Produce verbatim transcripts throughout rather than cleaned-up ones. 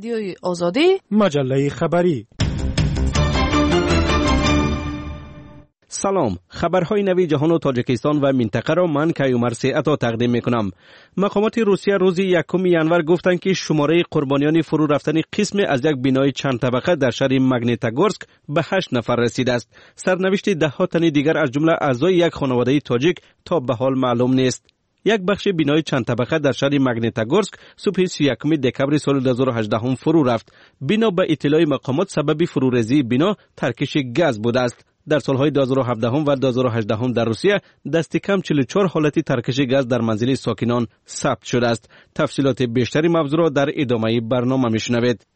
رادیوی آزادی، مجله خبری. سلام، خبرهای نوی جهان و تاجیکستان و منطقه را من کیومرث عطا تقدیم میکنم. مقامات روسیه روز یکم ینور گفتند که شماره قربانیان فرو رفتن قسم از یک بنای چند طبقه در شهر ماگنیتگورسک به هشت نفر رسیده است. سرنوشت ده ها تن دیگر از جمله اعضای یک خانواده تاجیک تا به حال معلوم نیست. یک بخش بنای چند طبقه در شهر ماگنیتگورسک صبح سی و یکم دکمبر سال دو هزار و هجده فرو رفت. بنا به اطلاع مقامات سبب فروریزی بنا ترکش گاز بوده است. در سالهای دو هزار و هفده و دو هزار و هجده در روسیه دست کم چهل و چهار حالتی ترکش گاز در منزل ساکنان ثبت شده است. تفصیلات بیشتری موضوع را در ادامه برنامه میشنوید.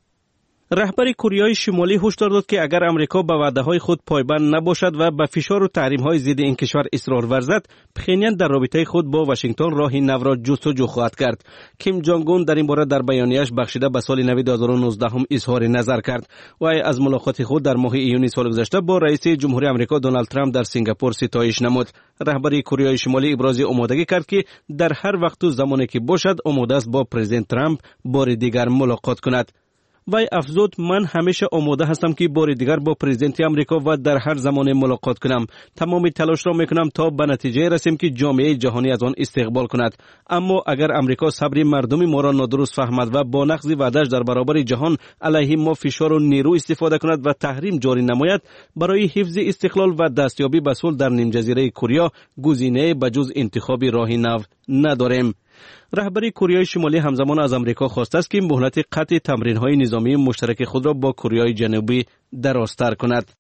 رهبر کره شمالی هشدار داد که اگر امریکا به وعده‌های خود پایبند نباشد و به فشار و تحریم‌های ضد این کشور اصرار ورزد، پخینیان در رابطه خود با واشنگتن راه نو را جستجو خواهد کرد. کیم جونگ اون در این باره در بیانیه‌اش بخشیده به سال نو دو هزار و نوزده هم اظهار نظر کرد. و از ملاقات خود در ماه ایون سال گذشته با رئیس جمهوری آمریکا دونالد ترامپ در سنگاپور ستایش نمود. رهبر کره شمالی ابراز آمادگی کرد که در هر وقت و زمانی که باشد آماده است با پرزیدنت ترامپ بار دیگر ملاقات کند. وی افزود من همیشه آماده هستم که بار دیگر با پرزیدنت آمریکا و در هر زمان ملاقات کنم. تمام تلاش را میکنم تا به نتیجه رسیم که جامعه جهانی از آن استقبال کند. اما اگر امریکا صبر مردم ما را نادرست فهمد و با نقض وعده‌اش در برابر جهان علیه ما فشار و نیرو استفاده کند و تحریم جاری نماید، برای حفظ استقلال و دستیابی به صلح در نیم جزیره کره گزینه بجز انتخاب راه نو نداریم. رهبر کره شمالی همزمان از امریکا خواسته است که مهلت قطع تمرین‌های نظامی مشترک خود را با کره جنوبی درازتر کند.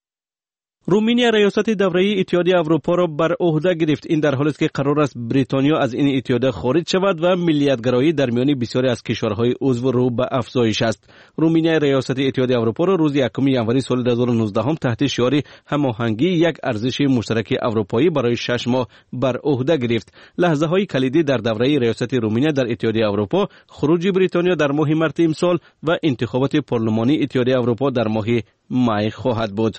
رومانیا ریاست دوره اتحادیه اروپا را بر عهده گرفت. این در حالی است که قرار است بریتانیا از این اتحاد خارج شود و ملیت‌گرایی در میان بسیاری از کشورهای عضو رو به افزایش است. رومانیا ریاست اتحادیه اروپا را روز یکم ژانویه سال دو هزار و نوزده هم تحت شعار هماهنگی یک ارزش مشترک اروپایی برای شش ماه بر عهده گرفت. لحظه‌های کلیدی در دوره ریاست رومانیا در اتحادیه اروپا خروج بریتانیا در ماه مارس امسال و انتخابات پارلمانی اتحادیه اروپا در ماه می خواهد بود.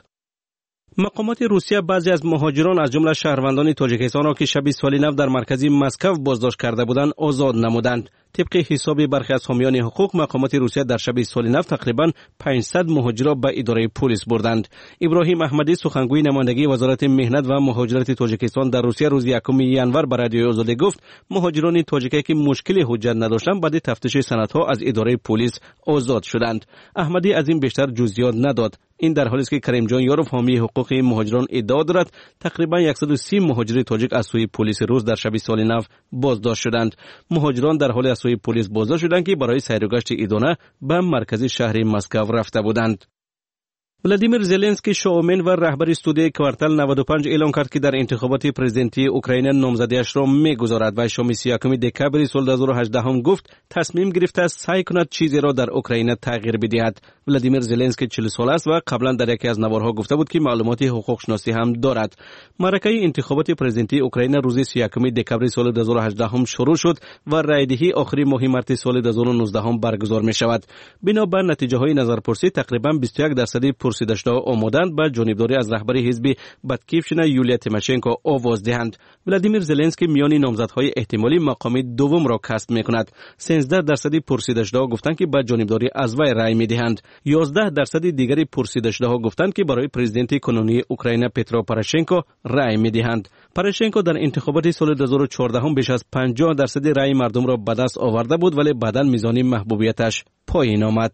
مقامات روسیه بعضی از مهاجران از جمله شهروندان تاجیکستان را که شب سال نو در مرکز مسکو بازداشت کرده بودند آزاد نمودند. طبق حساب برخی از حامیان حقوق، مقامات روسیه در شب سال نو تقریبا پانصد مهاجر را به اداره پلیس بردند. ابراهیم احمدی سخنگوی نمایندگی وزارت مهنت و مهاجرت تاجیکستان در روسیه روز یکم ژانویه به رادیوی آزادی گفت مهاجران تاجیکی که مشکل حجت نداشتند بعد تفتیش سندها از اداره پلیس آزاد شدند. احمدی از این بیشتر جزئیات نداد. این در حالی است که کریم جان یاروف حامی حقوق مهاجران ادعا دارد تقریبا صد و سی مهاجر تاجیک از سوی پلیس روس در شب سال نو بازداشت شدند. مهاجران در حال از سوی پلیس بازداشت شدند که برای سیر و گشت ادانه به مرکز شهر مسکو رفته بودند. ولادیمیر زلنسکی شاومن و رهبر استودیوی کوارتل نود و پنج اعلام کرد که در انتخابات پرزیدنتی اوکراین نامزدیش را میگذارد و شام سی و یکم دکمبر سال دو هزار و هجده هم گفت تصمیم گرفته است سعی کند چیزی را در اوکراین تغییر بدهد. ولادیمیر زلنسکی چهل ساله است و قبلا در یکی از نوارها گفته بود که معلومات حقوق شناسی هم دارد. معرکه انتخابات پرزیدنتی اوکراین روز سی و یکم دکمبر سال دو هزار و هجده هم شروع شد و رایدهی آخری ماه مارس سال دو هزار و نوزده هم برگزار می شود. بنا بر نتیجه های نظرپرسی تقریبا بیست و یک درصد پرسیدش‌ها آمدند به جانبداری از رهبر حزب باتکیفشنا یولیا تیماشنکو آواز دهند. ولادیمیر زلنسکی میان نامزدهای احتمالی مقام دوم را کسب میکند. سیزده درصد پرسیدش‌ها گفتند که به جانبداری از وی رای میدهند. یازده درصد دیگری پرسیدش‌ها گفتند که برای پرزیدنت کنونی اوکراین پترو پوراشنکو رای میدهند. پوراشنکو در انتخابات سال دو هزار و چهارده هم بیش از پنجاه درصد رای مردم را به دست آورده بود ولی بعداً میزان محبوبیتش پایین آمد.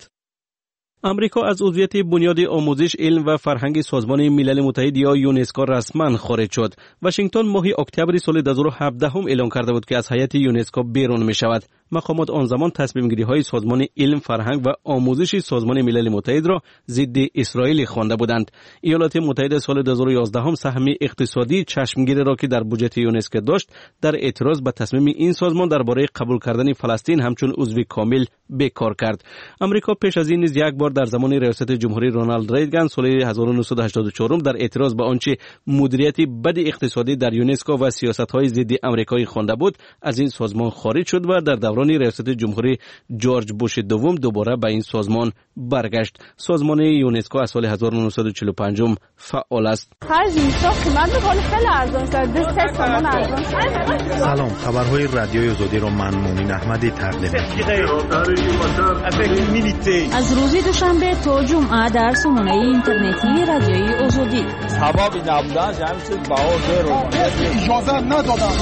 امریکا از عضویت بنیاد آموزش، علم و فرهنگ سازمان ملل متحد یا یونسکو رسما خارج شد. واشنگتن ماه اکتبر سال دو هزار و هفده هم اعلام کرده بود که از هیئت یونسکو بیرون می شود. مقامات آن زمان تصمیم گیری های سازمان علم، فرهنگ و آموزش سازمان ملل متحد را ضد اسرائیل خوانده بودند. ایالات متحده سال دو هزار و یازده هم سهم اقتصادی چشمگیر را که در بودجه یونسکو داشت در اعتراض به تصمیم این سازمان درباره قبول کردن فلسطین همچون عضو کامل بیکار کرد. امریکا پیش از این نیز یک بار در زمان ریاست جمهوری رونالد ریگان سال هزار و نهصد و هشتاد و چهار در اعتراض به آنچه مدیریت بد اقتصادی در یونسکو و سیاست‌های ضد آمریکایی خوانده بود از این سازمان خارج شد و در دوره دوران ریاست جمهوری جورج بوش دوم دوباره به این سازمان برگشت. سازمان یونسکو از سال هزار و نهصد و چهل و پنج فعال است. سلام، خبرهای رادیوی آزادی را من مومن احمدی تقدیم می‌کنم. از روز دوشنبه تا جمعه در سامانه اینترنتی رادیوی آزادی. ثوابی نبودن همین چیز باور اجازه ندادن.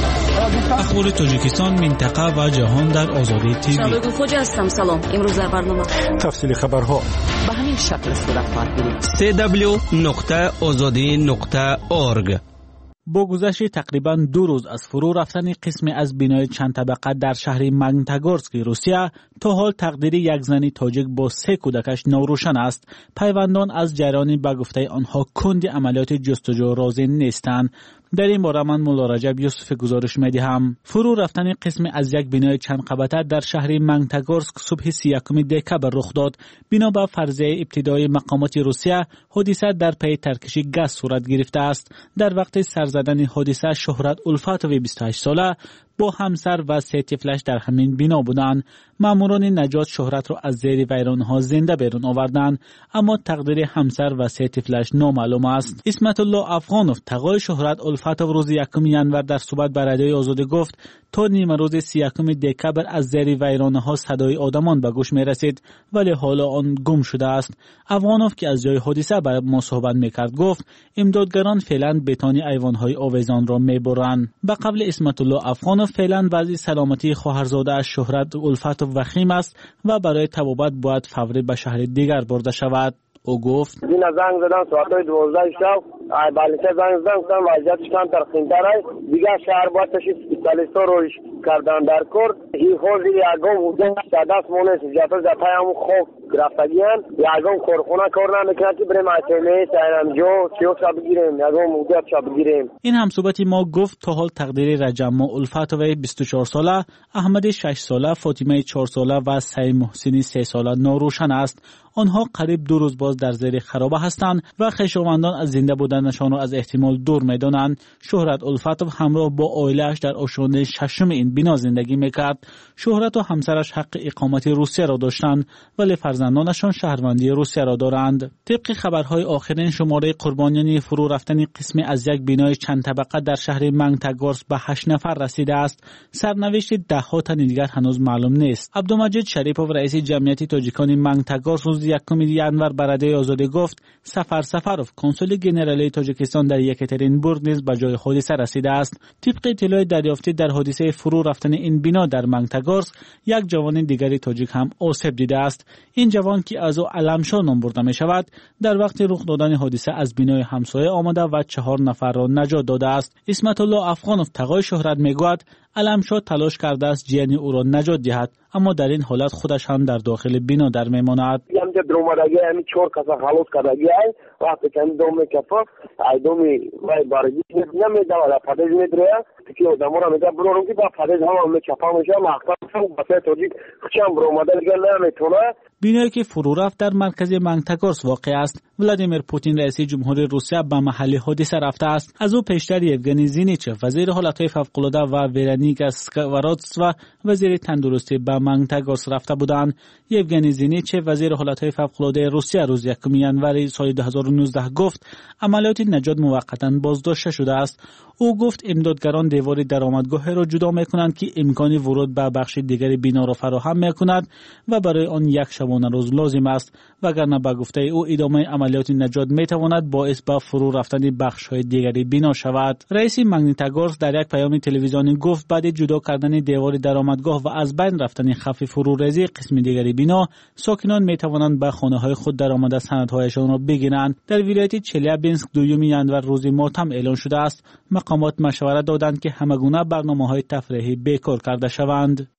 اخبار تاجیکستان، منطقه و جهان در آزادی تیوی. شبکه خوجا هستم. سلام. امروز در برنامه تفصیل خبرها به همین شکل صورت خواهد بود. سی دبلیو نقطه آزادی نقطه اورگ. با گذشت تقریباً دو روز از فرو رفتن قسمی از بنای چند طبقه در شهر ماگنیتوگورسک روسیه، تا حال تقدیر یک زن تاجیک با سه کودکش ناروشن است. پیوندان از جریان به گفته آنها کند عملیات جستجو راضی نیستند. در این باره من مولا رجب یوسف گزارش می‌دهم. فرو رفتن قسمی از یک بنای چند قبطه در شهر ماگنیتوگورسک صبح سی و یکم دکبر رخ داد. بنا به فرضیه ابتدایی مقامات روسیه، حادثه در پی ترکش گاز صورت گرفته است. در وقت سر زدن حادثه، شهرت الفاتوی بیست و هشت ساله با همسر و سه طفلش در همین بنا بودند. ماموران نجات شهرت را از زیر ویرانها زنده بیرون آوردند، اما تقدیر همسر و سه طفلش نامعلوم است. اسمت الله افغانوف، تقای شهرت الفاتو، روز یکم ینور در صحبت با رادیوی آزادی گفت تا نیمه روز سی و یکم دکبر از زیر ویرانها صدای آدمان به گوش می رسید، ولی حالا آن گم شده است. افغانوف که از جای حادثه با ما صحبت میکرد گفت امدادگران فعلا بتانی ایوانهای آویزان را میبرند. به قول اسمت الله افغانوف، فعلا وضع سلامتی خواهرزاده از شهرت الفاتو وخیم است و برای طبابت باید فوری به شهر دیگر برده شود. او گفت این زنگ زدن ساعت دوازده شب، بالشه زنگ زدن گفتن وضعیتش کم ترخیم‌تر است، دیگه شهر باید تشریف اسپیتالیستا روش کردن در کور. این خوزی یکم حدود دست مونس جاتو جاتای همون خوب گرفتگیان یکم کارخونه کار نمیکنه که بریم اتمه سینمجو چیو شب بگیریم، یکم مودت شب بگیریم. این همصحبتی ما گفت تا حال تقدیر رجما الفاتوی بیست و چهار ساله، احمد شش ساله، فاطمه چهار ساله و سعید محسنی سه ساله ناروشن است. آنها قریب دو روز باز در زیر خرابه هستند و خویشاوندان از زنده بودنشان را از احتمال دور می‌دانند. شهرت الفاتو همراه با عائله‌اش در آشیانه ششم این بنا زندگی می‌کرد. شهرت و همسرش حق اقامت روسیه را داشتند، ولی فرزندانشان شهروندی روسیه را دارند. طبق خبرهای آخرین، شماره قربانیان فرو رفتن قسمی از یک بنای چند طبقه در شهر ماگنیتوگورسک به هشت نفر رسیده است. سرنوشت ده‌ها تن دیگر هنوز معلوم نیست. عبدالمجید شریپوف، رئیس جمعیت تاجیکان ماگنیتوگورسک، روز یکم ینور به رادیوی آزادی گفت سفر سفروف، کنسول ژنرالی تاجیکستان در یکاترینبورگ نیز به جای حادثه رسیده است. طبق اطلاع دریافتی، در حادثه فرو رفتن این بنا در ماگنیتوگورسک یک جوان دیگری تاجیک هم آسیب دیده است. این جوان که از او علمشاه نام برده می شود، در وقت رخ دادن حادثه از بنای همسایه آمده و چهار نفر را نجات داده است. اسمت الله افغانوف، تقای شهرت، میگوید علمشاه تلاش کرده است جیانی او را نجات دهد، اما در این حالت خودش هم در داخل بنا در میماند. همینجا درومدگی همین چهار کسا خلاص کردگی های وقتی که همین دومی کفا ای دومی وی بارگی نمیده و پدیز میدره که آدمو را میده برورم که با پدیز هم همه کفا میشه مختار هم بسه توجیک خچم درومده دیگه نمیتونه. بنایی که فرو رفت در مرکز ماگنیتوگورسک واقع است. ولادیمیر پوتین، رئیس جمهوری روسیه، به محل حادثه رفته است. از او پیشتر یوگنی زینیچف، وزیر حالتهای فوق‌العاده، و ورونیکا سکواراتسوا، وزیر تندرستی، به ماگنیتوگورسک رفته بودند. یوگنی زینیچف، وزیر حالتهای فوق‌العاده روسیه، روز یکم ینور سال دو هزار و نوزده گفت عملیات نجات موقتا بازداشته شده است. او گفت امدادگران دیوار درآمدگاه را جدا می‌کنند که امکان ورود به بخش دیگری بنا را فراهم می‌کند و برای آن یک شبانه روز لازم است، وگرنه به گفته او ادامه عملیات نجات می‌تواند باعث به فرو رفتن بخش‌های دیگری بنا شود. رئیس ماگنیتوگورسک در یک پیام تلویزیونی گفت بعد جدا کردن دیوار درآمدگاه و از بین رفتن خف فروریزی قسم دیگری بنا، ساکنان می‌توانند به خانه‌های خود درآمده سندهایشان را بگیرند. در ولایت چلیابینسک دوم ینور روز ماتم اعلان شده است. مقامات مشورت دادند که همگونه برنامه‌های تفریحی بیکار کرده شوند.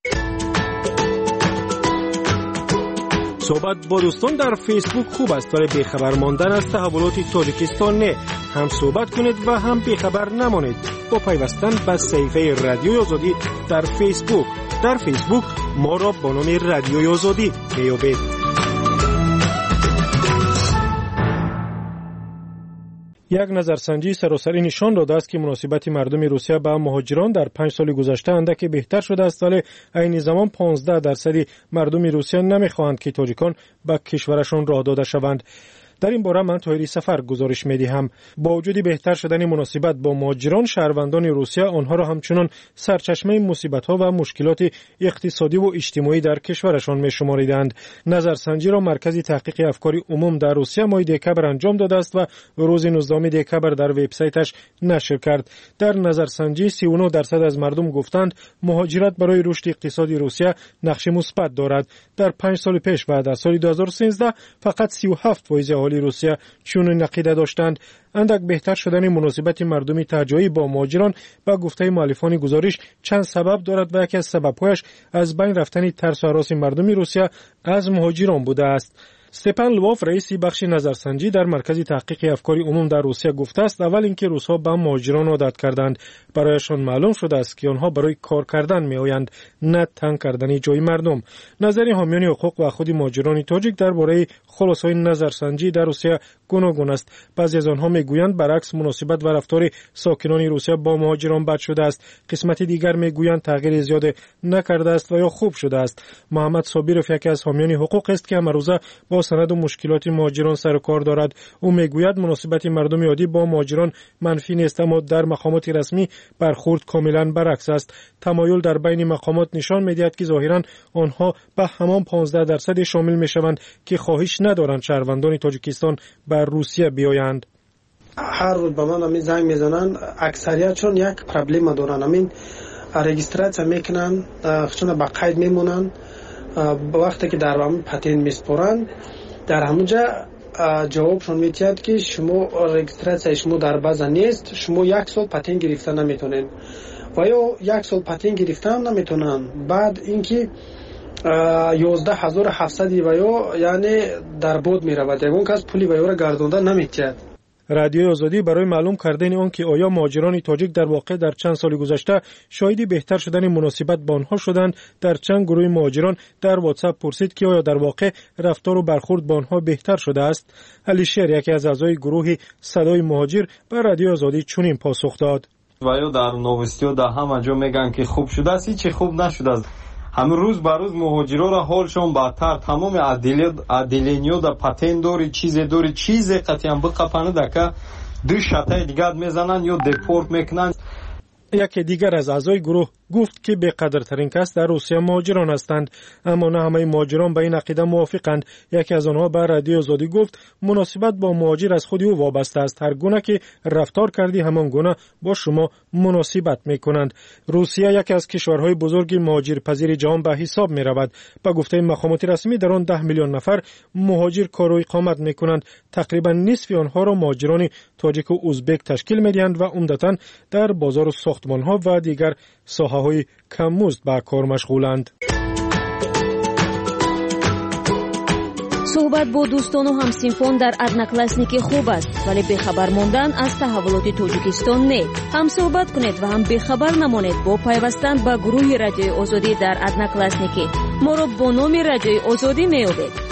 صحبت با دوستان در فیسبوک خوب است، ولی بیخبر ماندن از تحولات تاجیکستان نه. هم صحبت کنید و هم بیخبر نمانید با پیوستن به صفحه رادیوی آزادی در فیسبوک. در فیسبوک ما را با نام رادیوی آزادی میابید. یک نظرسنجی سراسری نشان داده است که مناسبت مردم روسیه با مهاجران در پنج سال گذشته اندکی بهتر شده است، ولی عین زمان پانزده درصد مردم روسیه نمیخواهند که تاجیکان به کشورشان راه داده شوند. در این باره من طاهری سفر گزارش می‌دهم. با وجود بهتر شدن مناسبت با مهاجران، شهروندان روسیه آنها را همچنان سرچشمه مصیبت‌ها و مشکلات اقتصادی و اجتماعی در کشورشان می‌شماریدند. نظرسنجی را مرکز تحقیق افکار عموم در روسیه ماه دکبر انجام داده است و روز نوزدهم دکبر در وبسایتش نشر کرد. در نظرسنجی سی و نه درصد از مردم گفتند مهاجرت برای رشد اقتصادی روسیه نقش مثبت دارد. در پنج سال پیش و در سال دو هزار و سیزده فقط سی و هفت درصد روسیه چون عقیده داشتند. اندک بهتر شدن مناسبت مردمی تهجایی با مهاجران با گفته مؤلفان گزارش چند سبب دارد و یکی از سبب‌هایش از بین رفتن ترس و هراس مردم روسیه از مهاجران بوده است. استپان لوف رئیس بخش نظرسنجی در مرکز تحقیق افکار عموم در روسیه گفته است اول اینکه روس‌ها به مهاجران عادت کردند، برایشان معلوم شده است که آنها برای کار کردن میآیند، نه تنگ کردن جای مردم. نظر حامیان حقوق و خود مهاجران تاجیک درباره خلاصه‌های نظرسنجی در روسیه گوناگون است. بعضی از آنها میگویند برعکس مناسبت و رفتار ساکنان روسیه با مهاجران بد شده است. قسمت دیگر میگویند تغییر زیاد نکرده است و یا خوب شده است. محمد صابرов یکی از حامیان حقوق است که امروزه با سند و مشکلات مهاجران سر و کار دارد. او میگوید مناسبت مردم عادی با مهاجران منفی نیست، اما در مقامات رسمی برخورد کاملا برعکس است. تمایل در بین مقامات نشان میدهد که ظاهرا آنها به همان پانزده درصد شامل میشوند که خواهش ندارند شهروندان تاجیکستان بر روسیه بیایند. هر روز به من همین زنگ میزنن، اکثریت چون یک پرابلم دارن، همین رجیستراسیون میکنن، چون با قید میمونن، وقتی که در همون پتن میسپرن در همونجا جوابشون میتید که شما رجیستراسیون شما در باز نیست، شما یک سال پتن گرفتن نمیتونین و یا یک سال پتن گرفتن نمیتونن. بعد اینکه یازده هزار و هفتصد و یا یعنی در بود میرود، یگون کس پولی و یا را گردونده نمیتید. رادیوی آزادی برای معلوم کردن آن که آیا مهاجران تاجیک در واقع در چند سال گذشته شاهدی بهتر شدن مناسبت با آنها شدند، در چند گروه مهاجران در واتساپ پرسید که آیا در واقع رفتار و برخورد با آنها بهتر شده است. علی شیر یکی از اعضای گروه صدای مهاجر به رادیوی آزادی چنین پاسخ داد: و یا در نوستیو در همه جا میگن که خوب شده است، هیچ خوب نشده است. همه روز بر روز مهاجرا را حالشون بدتر، تمام عدلینیو در پتن داری، چیز داری، چیز قطعا بقپنه دکه دو شتای دیگر میزنن یا دپورت میکنن. یکی دیگر از اعضای گروه گفت که به قدرترین کس در روسیه مهاجران هستند، اما نه همه مهاجران به این عقیده موافقند. یکی از آنها به رادیو آزادی گفت مناسبت با مهاجر از خود او وابسته است، هر گونه که رفتار کردی همان گونه با شما مناسبت میکنند. روسیه یکی از کشورهای بزرگ مهاجرپذیر جهان به حساب می رود. به گفته مقامات رسمی در آن ده میلیون نفر مهاجر کار و اقامت میکنند. تقریبا نصف آنها را مهاجران تاجیک و ازبک تشکیل میدهند و عمدتاً در بازار و ساختمان‌ها و دیگر ساحه‌های کم‌مزد به کار مشغولند. صحبت با دوستان و همسینفان در одноклассники خوب است، ولی بخبر ماندن از تحولات تاجیکستان نه. هم صحبت کنید و هم بخبر نمانید با پیوستن به گروه رادیوی آزادی در одноклассники. ما را با نام رادیوی آزادی میابید.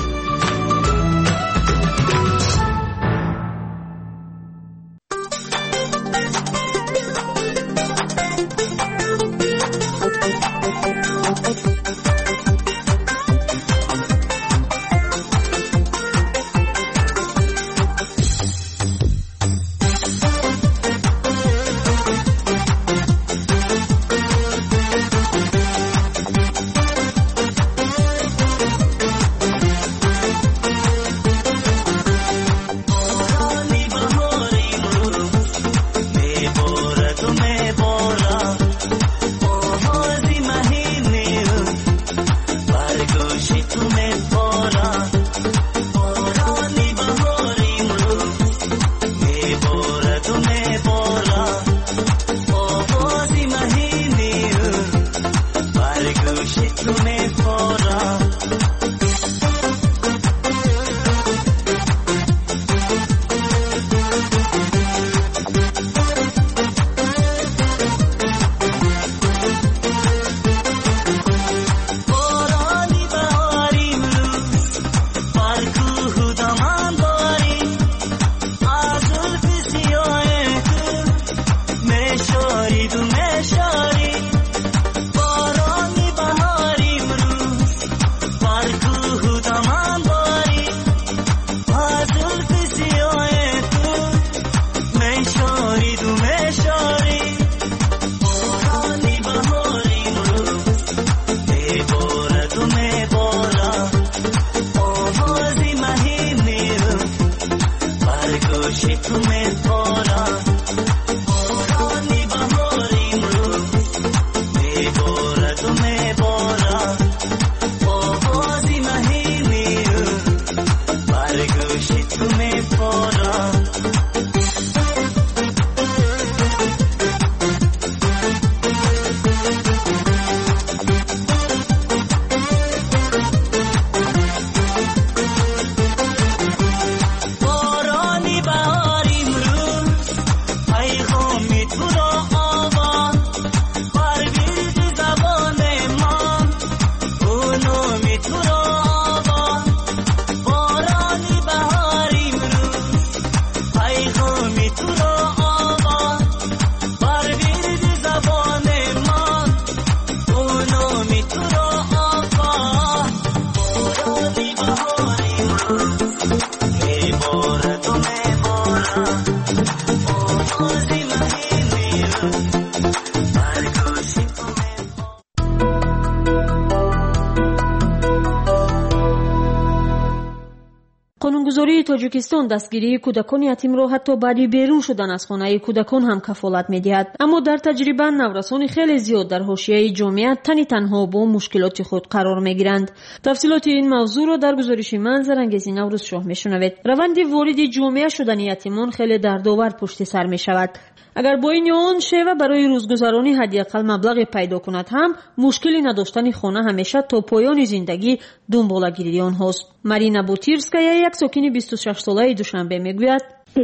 қонунгузории тоҷикистон дастгирии кӯдакони ятимро ҳатто баъди берун шудан аз хонаи кӯдакон ҳам кафолат медиҳад. аммо дар таҷриба наврасони хеле зиёд дар ҳошияи ҷомеа тани танҳо бо мушкилоти худ қарор мегиранд. тафсилоти ин мавзӯъро дар гузориши ман Зарангези Наврӯзшоҳ мешунавед. раванди вориди ҷомеа шудани ятимон хеле дардовар пушти сар мешавад. агар бо ин ё он шева барои рӯзгузаронӣ ҳадиақал маблағе пайдо кунад ҳам мушкили надоштани хона ҳамеша то поёни зиндагӣ дунболагирии онҳост. Марина Бутирская, як сокини бисту шашсолаи Душанбе, мегӯяд: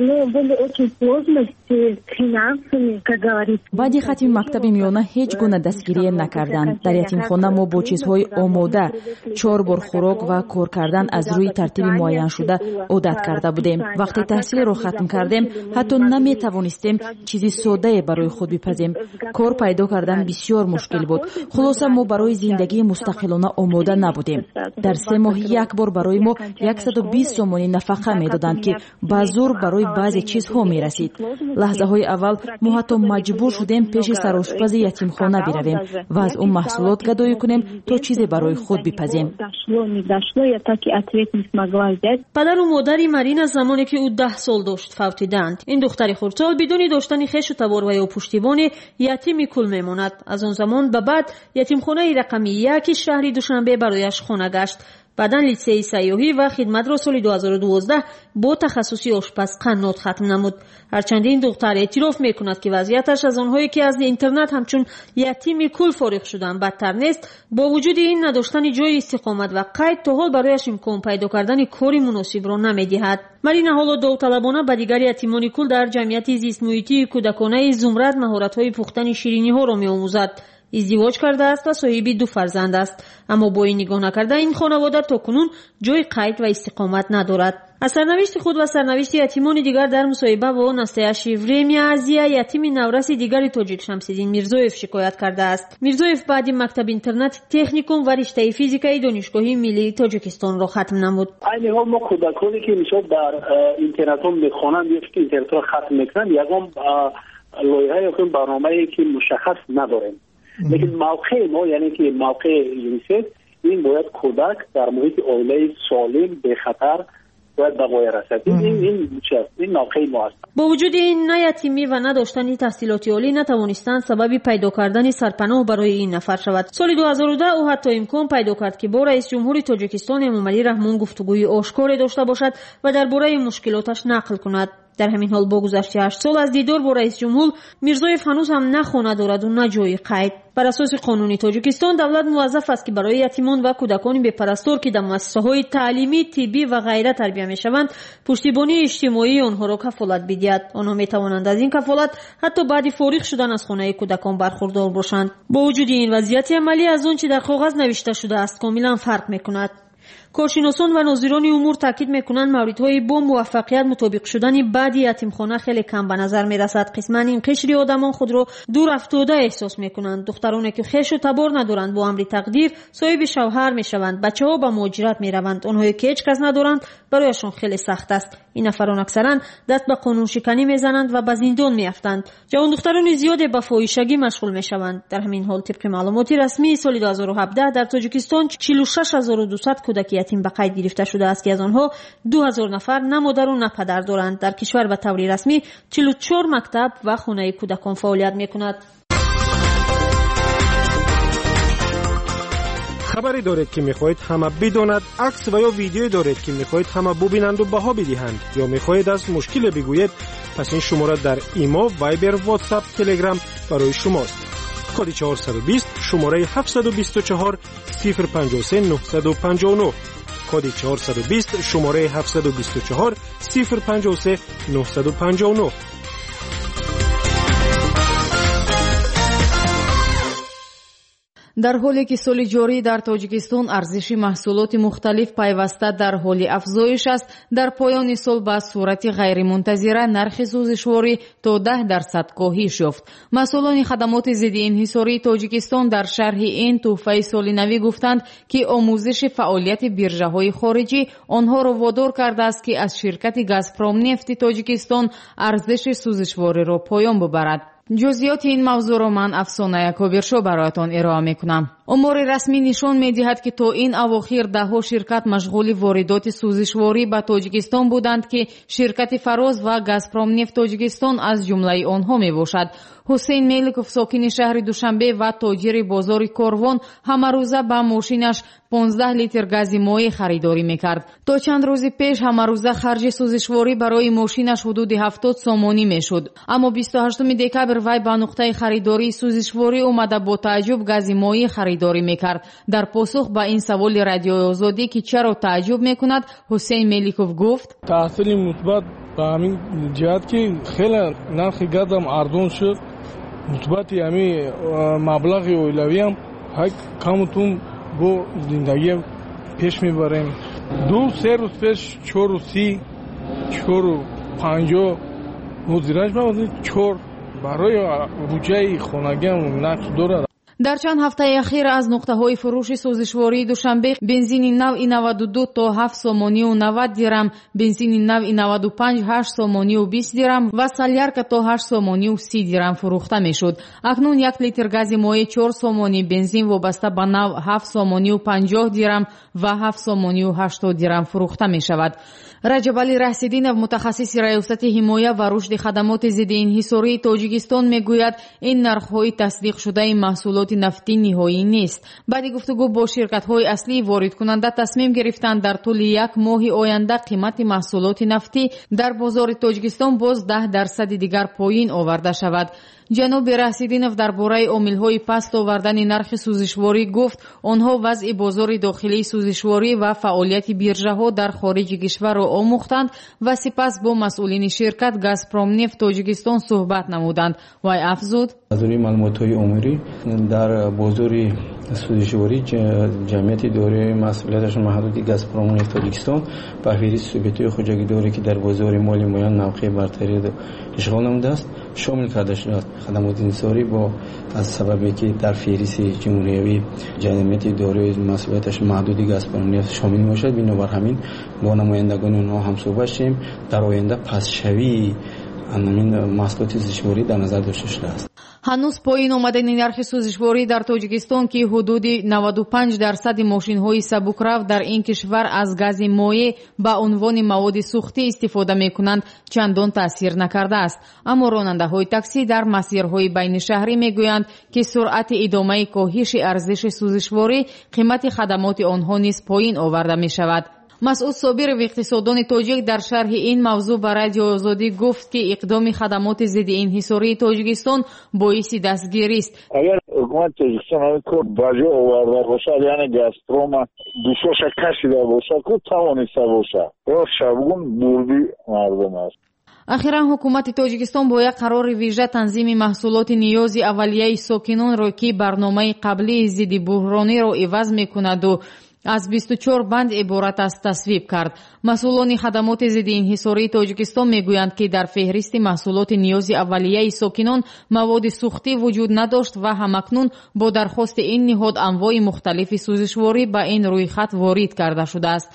баъди хатми мактаби миёна ҳеҷ гуна дастгирие накарданд. дар ятимхона мо бо чизҳои омода, чор бор хӯрок ва кор кардан аз рӯи тартиби муайяншуда одат карда будем. вақте таҳсилро хатм кардем, ҳатто наметавонистем чизи соддае барои худ бипазем. кор пайдо кардан бисёр мушкил буд. хулоса мо барои зиндагии мустақилона омода набудем. дар се моҳ як бор барои мо яксаду бист сомони нафақа медоданд ки ба зур барои баъзе чизҳо мерасид. лаҳзаҳои аввал мо ҳатто маҷбур шудем пеши сарошпази ятимхона биравем ва аз ӯ маҳсулот гадоӣ кунем то чизе барои худ бипазем. падару модари Марина замоне ки ӯ даҳ сол дошт фавтиданд. ин духтари хурдсол бидуни доштани хешу табор ва ё пуштивоне ятими кул мемонад. аз он замон ба баъд ятимхонаи рақами яки шаҳри Душанбе барояш хона гашт. баъдан литсеи сайёҳӣ ва хидматро соли дуҳазору дувоздаҳ бо тахассуси ошпаз қаннот хатм намуд. ҳарчанди ин духтар эътироф мекунад ки вазъияташ аз онҳое ки аз интернат ҳамчун ятими кул фориғ шуданд бадтар нест. бо вуҷуди ин надоштани ҷои истиқомат ва қайд то ҳол барояш имкон пайдо кардани кори муносибро намедиҳад. Марина ҳоло довталабона ба дигар ятимони кул дар ҷамъияти зистмуҳитии кӯдаконаи Зумрад маҳоратҳои пухтани шириниҳоро меомӯзад. издивоҷ кардааст ва соҳиби ду фарзанд аст. аммо бо ин нигоҳ накарда ин хонавода то кунун ҷои қайд ва истиқомат надорад. аз сарнавишти худ ва сарнавишти ятимони дигар дар мусоҳиба бо настоящи время Азия ятими навраси дигари тоҷик Шамсиддин Мирзоев шикоят кардааст. Мирзоев баъди мактаби интернати техникум ва риштаи физикаи донишгоҳи миллии Тоҷикистонро хатм намуд. айни ҳол мо кӯдаконе ки мисол дар интернатҳо мехонанд ё ки интернатҳо хатм мекунанд ягон лоиҳа ё барномае ки мушаххас надорем. لیکن موقع ما یعنی که موقع یونیسف این باید کودک در محیط عائله سالم به خطر باید به پایان رسد. این این چه است؟ این موقع ما است. با وجود این نه یتیمی و نه داشتن تحصیلات عالی نتوانستند سبب پیدا کردن سرپناه برای این نفر شود. سال دو هزار و ده او حتی امکان پیدا کرد که با رئیس جمهور تاجیکستان امامعلی رحمان گفتگوی آشکاری داشته باشد و درباره مشکلاتش نقل کند. در همین حال با گذشت هشت سال از دیدار با رئیس جمهور میرزویف هنوز هم نه خانه دارد و نه جای قید. بر اساس قانونی تاجیکستان دولت موظف است که برای یتیمان و کودکان بی‌پرستار که در مؤسسه‌های تعلیمی، طبی و غیره تربیت می‌شوند پشتیبانی اجتماعی آنها را کفالت بدهد. آنها می‌توانند از این کفالت حتی بعد فارغ شدن از خانه کودکان برخوردار باشند. با وجود این وضعیت عملی از آنچه در کاغذ نوشته شده است کاملا فرق می‌کند. کارشناسان و ناظران امور تاکید میکنند موردهای با موفقیت مطابق شدن بعضی یتیمخانه خیلی کم به نظر میرسد. قسما این قشری آدمان خود را دور افتاده احساس میکنند. دخترانی که خویش و تبار ندارند با امر تقدیر صاحب شوهر میشوند. بچه‌ها به مهاجرت میروند. آنهایی که هیچ کس ندارند برایشان خیلی سخت است. این نفران اکثرا دست به قانون شکنی میزنند و به زندان میافتند. جوان دختران زیادی به فاحشگی مشغول میشوند. در همین حال طبق معلومات رسمی سال دو هزار و هفده در تاجیکستان چهل و شش هزار و دویست کودک یتیم به قید گرفته شده است که از آنها دو هزار نفر نه مادر و نه پدر دارند. در کشور به طور رسمی چهل و چهار مکتب و خانه کودکان فعالیت میکند. خبری دارید که میخواهید همه بداند، عکس و یا ویدیویی دارید که میخواهید همه ببینند و بها بدهند، یا میخواهید از مشکل بگویید، پس این شماره در ایما، وایبر، واتساپ، تلگرام برای شماست. کد چهارصد و بیست شماره هفتصد و بیست و چهار صفر پنجاه و سه نهصد و پنجاه و نه. کد چهارصد و بیست شماره هفتصد و بیست و چهار صفر پنجاه و سه نهصد و پنجاه و نه. дар ҳоле ки соли ҷорӣ дар тоҷикистон арзиши маҳсулоти мухталиф пайваста дар ҳоли афзоиш аст, дар поёни сол ба сурати ғайримунтазира нархи сӯзишворӣ то даҳ дарсад коҳиш ёфт. масъулони хадамоти зидди инҳисории тоҷикистон дар шарҳи ин тӯҳфаи соли навӣ гуфтанд, ки омӯзиши фаъолияти биржаҳои хориҷӣ онҳоро водор кардааст, ки аз ширкати «Газпромнефти» Тоҷикистон арзиши сӯзишвориро поён бубарад. ҷузъиёти ин мавзӯъро ман Афсона Якобиршо бароятон ироа мекунам. умури расмӣ нишон медиҳад ки то ин авохир даҳҳо ширкат машғули воридоти сӯзишворӣ ба Тоҷикистон буданд ки ширкати Фароз ва Газпромнефт Тоҷикистон аз ҷумлаи онҳо мебошад. ҳусейн Меликов сокини шаҳри Душанбе ва тоҷири бозори Корвон ҳамарӯза ба мошинаш понздаҳ литр гази моеъ харидорӣ мекард. То чанд рӯзи пеш ҳамарӯза харҷи сӯзишворӣ барои мошинаш ҳудуди ҳафтод сомонӣ мешуд. аммо бисту ҳаштуми декабр вай ба нуқтаи харидории сӯзишворӣ омада бо тааҷҷуб гази моеъ харидорӣ мекард. дар посух ба ин саволи Радиои Озодӣ ки чаро тааҷҷуб мекунад, Ҳусейн Меликов гуфт: таъсили мусбат ба ҳамин ҷиҳат ки хеле нархи газам арзон шуд. мусбати ҳамин маблағи оилавиям ҳак камутун бо зиндагиям пеш мебарем. ду се рӯз пеш чору си чору панҷоҳ музираш маводи чор барои буҷаи хонагиам нақш дорад. дар чанд ҳафтаи ахир аз нуқтаҳои фурӯши сӯзишвории Душанбе бензини навъи наваду ду то ҳафт сомонию навад дирам, бензини навъи наваду панҷ ҳашт сомонию бист дирам ва солярка то ҳашт сомонию си дирам фурӯхта мешуд. акнун як литр гази моеъ чор сомонӣ, бензин вобаста ба нав ҳафт сомонию панҷоҳ дирам ва ҳафт сомонию ҳаштод дирам фурӯхта мешавад. Раҷабали Раҳсидинов, мутахассиси раёсати ҳимоя ва рушди хадамоти зидди инҳисории Тоҷикистон мегӯяд, ин нархҳои тасдиқшудаи маҳсулоти нафтӣ ниҳоӣ нест. баъди гуфтугӯ бо ширкатҳои аслии воридкунанда тасмим гирифтанд дар тӯли як моҳи оянда қимати маҳсулоти нафтӣ дар бозори Тоҷикистон боз даҳ дарсади дигар поин оварда шавад. ҷаноби Раҳсидинов дар бораи омилҳои паст овардани нархи сӯзишворӣ гуфт, онҳо вазъи бозори дохилии сӯзишворӣ ва фаъолияти биржаҳо дар хориҷи кишварро омӯхтанд ва сипас бо масъулини ширкат Газпромнефт Тоҷикистон суҳбат намуданд. вай афзуд: аз рӯи маълумотҳои омурӣ дар бозори сӯзишворӣ ҷамъияти дорои масъулияташ маҳдуди Газпромнефт Тоҷикистон ба феҳрист субъектҳои хуҷагидоре ки дар бозори моли муайян навқеъ бартарӣ ишғол намудааст шомил карда шудааст. хадамоти инҳисорӣ бо аз сабабе ки дар феҳристи ҷумҳуриявӣ ҷамъияти дорои масъулияташ маҳдуди Газпромнефт шомил мебошад. бинобар ҳамин бо намояндагони онҳо ҳамсӯҳбат шудем дар оянда пастшавии ҳамин маҳсулоти сӯзишворӣ дар назар дошта шудааст. ҳанӯз поин омадани нархи сӯзишворӣ дар Тоҷикистон ки ҳудуди наваду панҷ дарсади мошинҳои сабукрав дар ин кишвар аз гази моеъ ба унвони маводи сӯхтӣ истифода мекунанд, чандон таъсир накардааст. аммо ронандаҳои таксӣ дар масирҳои байнишаҳрӣ мегӯянд ки суръати идомаи коҳиши арзиши сӯзишворӣ қимати хадамоти онҳо низ поин оварда мешавад. Масъуд Собиров, иқтисоддони тоҷик, дар шарҳи ин мавзӯъ ба Радиои Озодӣ гуфт ки иқдоми хадамоти зидди инҳисории Тоҷикистон боиси дастгирист. агар ҳукумати Тоҷикистон ҳамин кор ба ҷо оварда бошад, яъне Газпрома душоша кашида бошад, ку тавониста бошад, ё шабгун бурди мардум аст. ахиран ҳукумати Тоҷикистон бо як қарори вижа танзими маҳсулоти ниёзи аввалияи сокинонро ки барномаи қаблии зидди буҳрониро иваз мекунаду аз бисту чор банд иборат аст тасвиб кард. масъулони хадамоти зидди инҳисории Тоҷикистон мегӯянд ки дар феҳристи маҳсулоти ниёзи аввалияи сокинон маводи сӯхтӣ вуҷуд надошт ва ҳамакнун бо дархости ин ниҳод анвои мухталифи сӯзишворӣ ба ин рӯйхат ворид карда шудааст.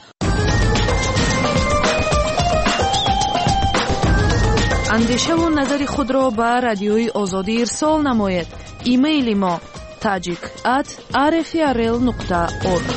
андешаву назари худро ба Радиои Озодӣ ирсол намоед. имейли мо tajik at r f r l nuqta org.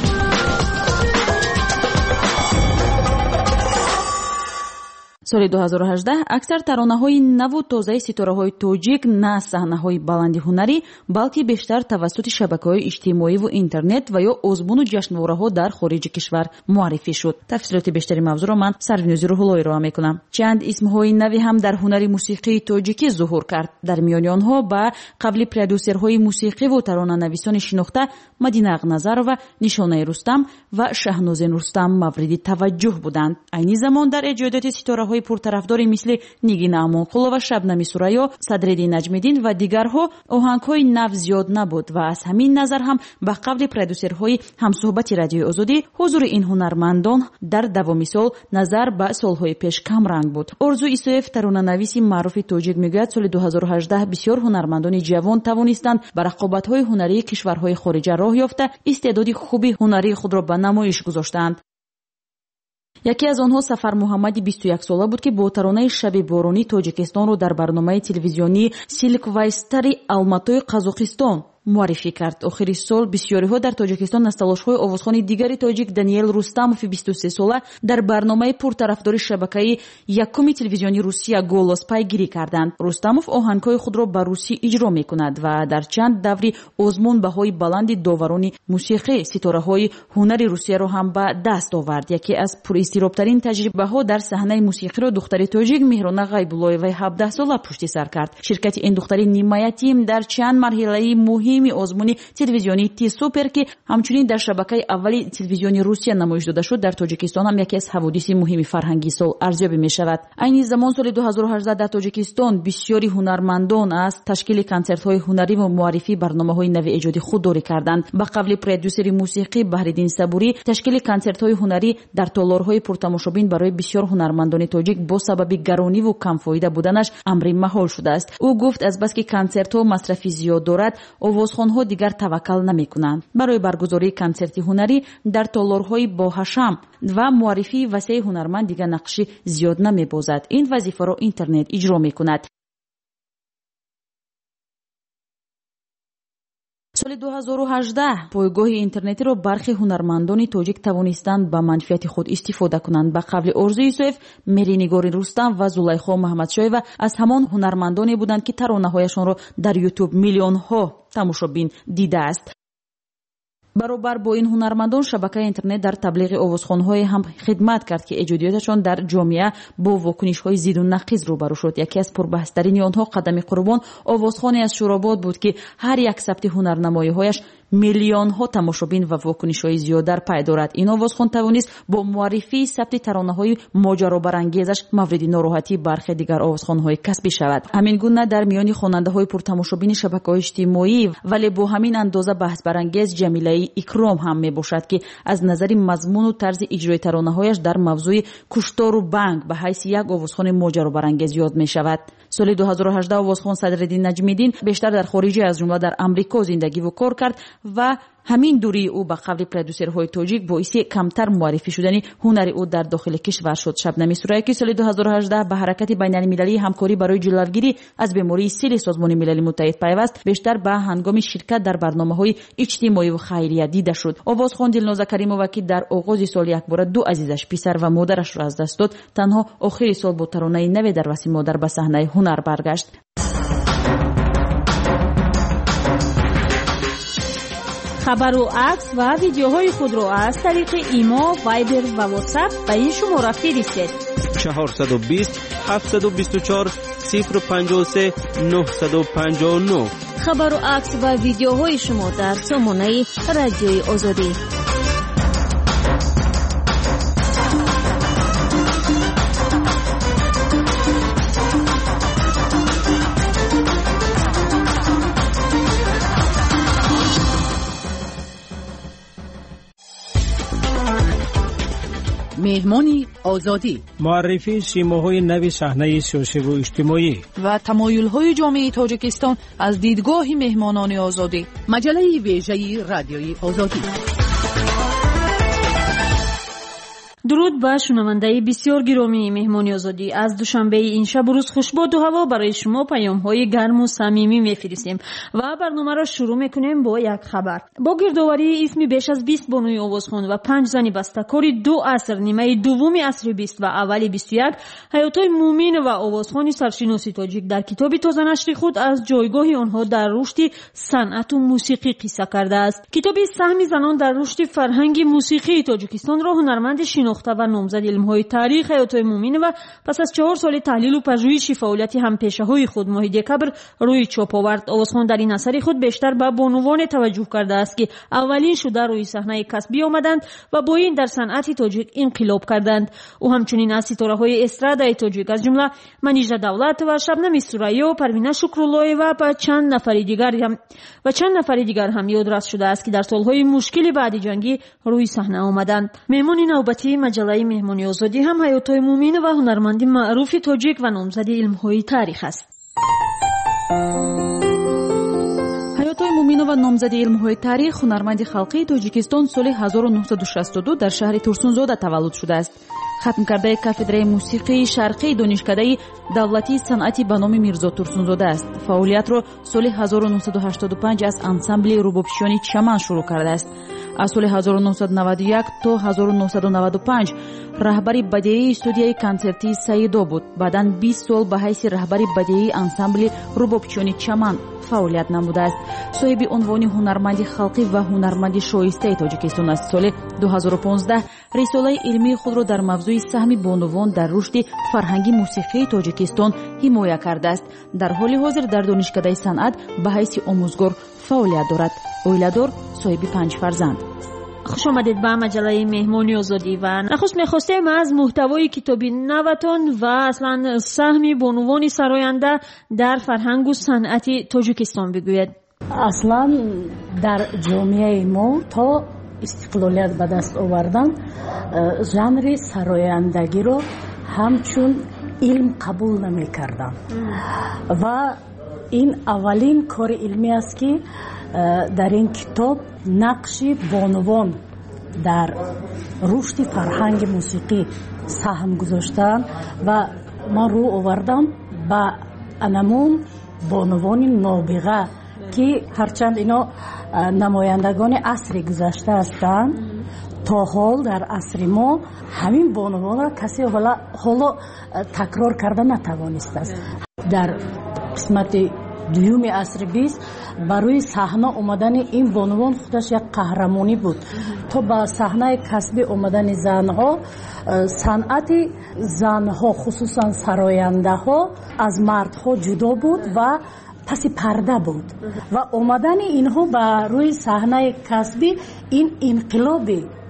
соли дуҳазору ҳаждаҳ аксар таронаҳои наву тозаи ситораҳои тоҷик на саҳнаҳои баланди ҳунарӣ, балки бештар тавассути шабакаҳои иҷтимоиву интернет ва ё озмуну ҷашнвораҳо дар хориҷи кишвар муаррифӣ шуд. тафсилоти бештари мавзӯъро ман Сарвинӯзи Рӯҳулло ироа мекунам. чанд исмҳои нави ҳам дар ҳунари мусиқии тоҷикӣ зуҳур кард. дар миёни онҳо ба қабли продюсерҳои мусиқиву таронанависони шинохта Мадина Ақназарова, Нишонаи Рустам ва Шаҳнозин Рустам мавриди таваҷҷӯҳ буданд. айни замон дар эҷодиёти ситораҳои пуртарафдори мисли Нигина Амонқулова, Шабнами Сураё, Садредди Наҷмиддин ва дигарҳо оҳангҳои нав зиёд набуд ва аз ҳамин назар ҳам ба қавли продюсерҳои ҳамсӯҳбати Радиои Озодӣ ҳузури ин ҳунармандон дар давоми сол назар ба солҳои пеш камранг буд. Орзу Исоев, таронанависи маъруфи тоҷик, мегӯяд соли дуҳазору ҳаждаҳ бисёр ҳунармандони ҷавон тавонистанд ба рақобатҳои ҳунарии кишварҳои хориҷа роҳ ёфта истеъдоди хуби ҳунарии худро ба намоиш гузоштаанд. яке аз онҳо Сафар Муҳаммади бисту як сола буд, ки бо таронаи шаби боронӣ Тоҷикистонро дар барномаи телевизионии Силквайстари Алматои Қазоқистон муаррифӣ кард. Охири сол бисёриҳо дар Тоҷикистон аз талошҳои овозхони дигари тоҷик Даниел Рустамови бисту се сола дар барномаи пуртарафдори шабакаи якуми телевизиони Русия «Голос» пайгирӣ карданд. Рустамов оҳангҳои худро ба русӣ иҷро мекунад ва дар чанд даври озмун баҳои баланди доварони мусиқӣ ситораҳои ҳунари Русияро ҳам ба даст овард. Яке аз пуристиробтарин таҷрибаҳо дар саҳнаи мусиқиро духтари тоҷик Меҳрона Ғайбуллоеваи ҳабдаҳ сола пушти сар кард. Ширкати ин духтари нимаятим дар чанд марҳилаи муҳим озмуни телевизиони Ти Супер, ки ҳамчунин дар шабакаи аввали телевизиони Русия намоиш дода шуд, дар Тоҷикистон ҳам яке аз ҳаводиси муҳими фарҳангии сол арзёбӣ мешавад. Айни замон соли ду ҳазору ҳаждаҳ дар Тоҷикистон бисёри ҳунармандон аз ташкили консертҳои ҳунарӣ ва муаррифии барномаҳои нави эҷоди худдорӣ карданд. Ба қавли продюсери мусиқӣ Баҳриддин Сабурӣ, ташкили консертҳои ҳунарӣ дар толорҳои пуртамошобин барои бисёр ҳунармандони тоҷик бо сабаби гарониву камфоида буданаш амри маҳол шудааст. Ӯ гуфт, азбаски консертҳо масрафи зиёд дорад, овозхонҳо дигар таваккал намекунанд. Барои баргузории консерти ҳунарӣ дар толорҳои боҳашам ва муаррифии васеъи ҳунарманд дигар нақши зиёд намебозад. Ин вазифаро интернет иҷро мекунад. соли ду ҳазору ҳаждаҳ пойгоҳи интернетиро бархи ҳунармандони тоҷик тавонистанд ба манфиати худ истифода кунанд. Ба қавли Орзу Исоев, Меринигори Рустам ва Зулайхо Маҳмадшоева аз ҳамон ҳунармандоне буданд, ки таронаҳояшонро дар YouTube миллионҳо тамошобин дидааст. баробар бо ин ҳунармандон шабакаи интернет дар таблиғи овозхонҳое ҳам хидмат кард, ки эҷодиёташон дар ҷомеа бо вокунишҳои зидду нақиз рӯбарӯ шуд. яке аз пурбаҳстарини онҳо Қадами Қурбон овозхоне аз Шуробод буд, ки ҳар як сабти ҳунарнамоиҳояш миллионҳо тамошобин ва вокунишҳои зиёд дар пай дорад. Ин овозхон тавонист бо муаррифии сабти таронаҳои моҷаробарангезаш мавриди нороҳатии бархе дигар овозхонҳои касбӣ шавад. ҳамин гуна дар миёни хонандаҳои пуртамошобини шабакаҳои иҷтимоӣ вале бо ҳамин андоза баҳсбарангез Ҷамилаи Икром ҳам мебошад, ки аз назари мазмуну тарзи иҷрои таронаҳояш дар мавзӯи куштору банк ба ҳайси як овозхони моҷаробарангез ёд мешавад. соли ду ҳазору ҳаждаҳ овозхон Садриддин Наҷмиддин бештар дар хориҷӣ аз ҷумла дар Амрико зиндагиву кор кард ва ҳамин дурии ӯ ба қавли продюсерҳои тоҷик боиси камтар муаррифӣ шудани ҳунари ӯ дар дохили кишвар шуд. Шабнами Сурайёки соли ду ҳазору ҳаждаҳ ба ҳаракати байналмилалии ҳамкорӣ барои ҷилавгирӣ аз бемории сили Созмони Милали Муттаҳид пайваст бештар ба ҳангоми ширкат дар барномаҳои иҷтимоиву хайрия дида шуд. Овозхон Дилноза Каримова, ки дар оғози сол якбора ду азизаш писар ва модарашро аз даст дод, танҳо охири сол бо таронаи наве дар Васи модар ба саҳнаи ҳунар баргашт. хабару акс ва видеоҳои худро аз тариқи имо, вайбер ва ватсап ба ин шумора фиристед. чаҳорсаду бист ҳафтсаду бисту чор сифр панҷоҳ се нӯҳсаду панҷоҳ нӯ. хабару акс ва видеоҳои шумо дар сомонаи Радиои Озодӣ. меҳмони озодӣ муаррифии симоҳои нави саҳнаи сиёсиву иҷтимоӣ ва тамоюлҳои ҷомеаи Тоҷикистон аз дидгоҳи меҳмонони озодӣ. маҷалаи вежаи Радиои Озодӣ. дуруд ба шунавандаи бисёр гиромии меҳмони озодӣ. аз душанбеи ин шабу рӯз хушбоду ҳаво барои шумо паёмҳои гарму самимӣ мефиристем ва барномаро шурӯъ мекунем бо як хабар. бо гирдоварии исми беш аз бист бонуи овозхон ва панҷ зани бастакори ду аср, нимаи дуввуми асри бист ва аввали бисту як, ҳаётой Мумин ва овозхони саршиноси тоҷик дар китоби тозанашри худ аз ҷойгоҳи онҳо дар рушди санъату мусиқӣ қисса кардааст. китоби Саҳми занон дар рушди фарҳанги мусиқии Тоҷикистонро ҳунарманди шинохта ва номзади илмҳои таърих ҳаётой Муминова пас аз чаҳор соли таҳлилу пажӯҳиши фаъолияти ҳампешаҳои худ моҳи декабр рӯи чоп овард. Овозхон дар ин асари худ бештар ба бонувоне таваҷҷӯҳ кардааст, ки аввалин шуда рӯи саҳнаи касбӣ омаданд ва бо ин дар санъати тоҷик инқилоб карданд. ӯ ҳамчунин аз ситораҳои эстрадаи тоҷик аз ҷумла Манижа Давлатова, Шабнами Сурайё, Парвина Шукруллоева ва чанд нафари дигар ҳам ва чанд нафари дигар ҳам ёдрас шудааст, ки дар солҳои мушкили баъди ҷангӣ рӯи саҳна омаданд. меҳмони навбатии маҷалаи меҳмони озодӣ ҳам ҳаётой Мумин ва ҳунарманди маъруфи тоҷик ва номзади илмҳои таърих аст. ҳаётой Муминова, номзади илмҳои таърих, ҳунарманди халқии Тоҷикистон, соли ҳазору нуҳсаду шасту ду дар шаҳри Турсунзода таваллуд шудааст. хатм кардаи кафедраи мусиқии шарқии донишкадаи давлатии санъати ба номи Мирзо Турсунзода аст. Фаъолиятро соли ҳазору нуҳсаду ҳаштоду панҷ аз ансамбли рубобшиёни Чаман шурӯъ кардааст. аз соли ҳазору нуҳсаду наваду як то ҳазору нуҳсаду наваду панҷ раҳбари бадеии студияи консертии Саидо буд. баъдан бист сол ба ҳайси раҳбари бадеии ансамбли рубобшиёни Чаман фаъолият намудааст. соҳиби унвони ҳунарманди халқӣ ва ҳунарманди шоистаи Тоҷикистон аст. соли ду ҳазору понздаҳ рисолаи илмии худро дар мавзӯи саҳми бонувон дар рушди фарҳанги мусиқии Тоҷикистон ҳимоя кардааст. дар ҳоли ҳозир дар донишкадаи санъат ба ҳайси омӯзгор фаъолият дорад. оиладор, соҳиби панҷ фарзанд. خوش آمدید به مجله مهمانی آزادی و نخست میخواستیم از محتوای کتاب نوتان و اصلا سهم بانوان سراینده در فرهنگ و صنعت تاجیکستان بگوید. اصلا در جامعه ما تا استقلالیت به دست آوردن ژانر سرایندگی رو همچون علم قبول نمی کردن و این اولین کار علمی است که در این کتاب نقش بانوان در رشد فرهنگ موسیقی سهم گذاشتن و ما رو آوردم با انمون بانوان نابغه که هرچند اینا نمایندگان عصر گذشته هستند تا حال در عصر ما همین بانوان را کسی حالا تکرار کرده نتوانسته است. در قسمت دوم عصر بیست برای صحنه اومدن این بانوان خودش یک قهرمانی بود. تا با صحنه کسبی اومدن زنها، صنعت زنها خصوصا سراینده ها از مردها جدا بود و پس پرده بود و اومدن اینها بر روی صحنه کسبی این انقلاب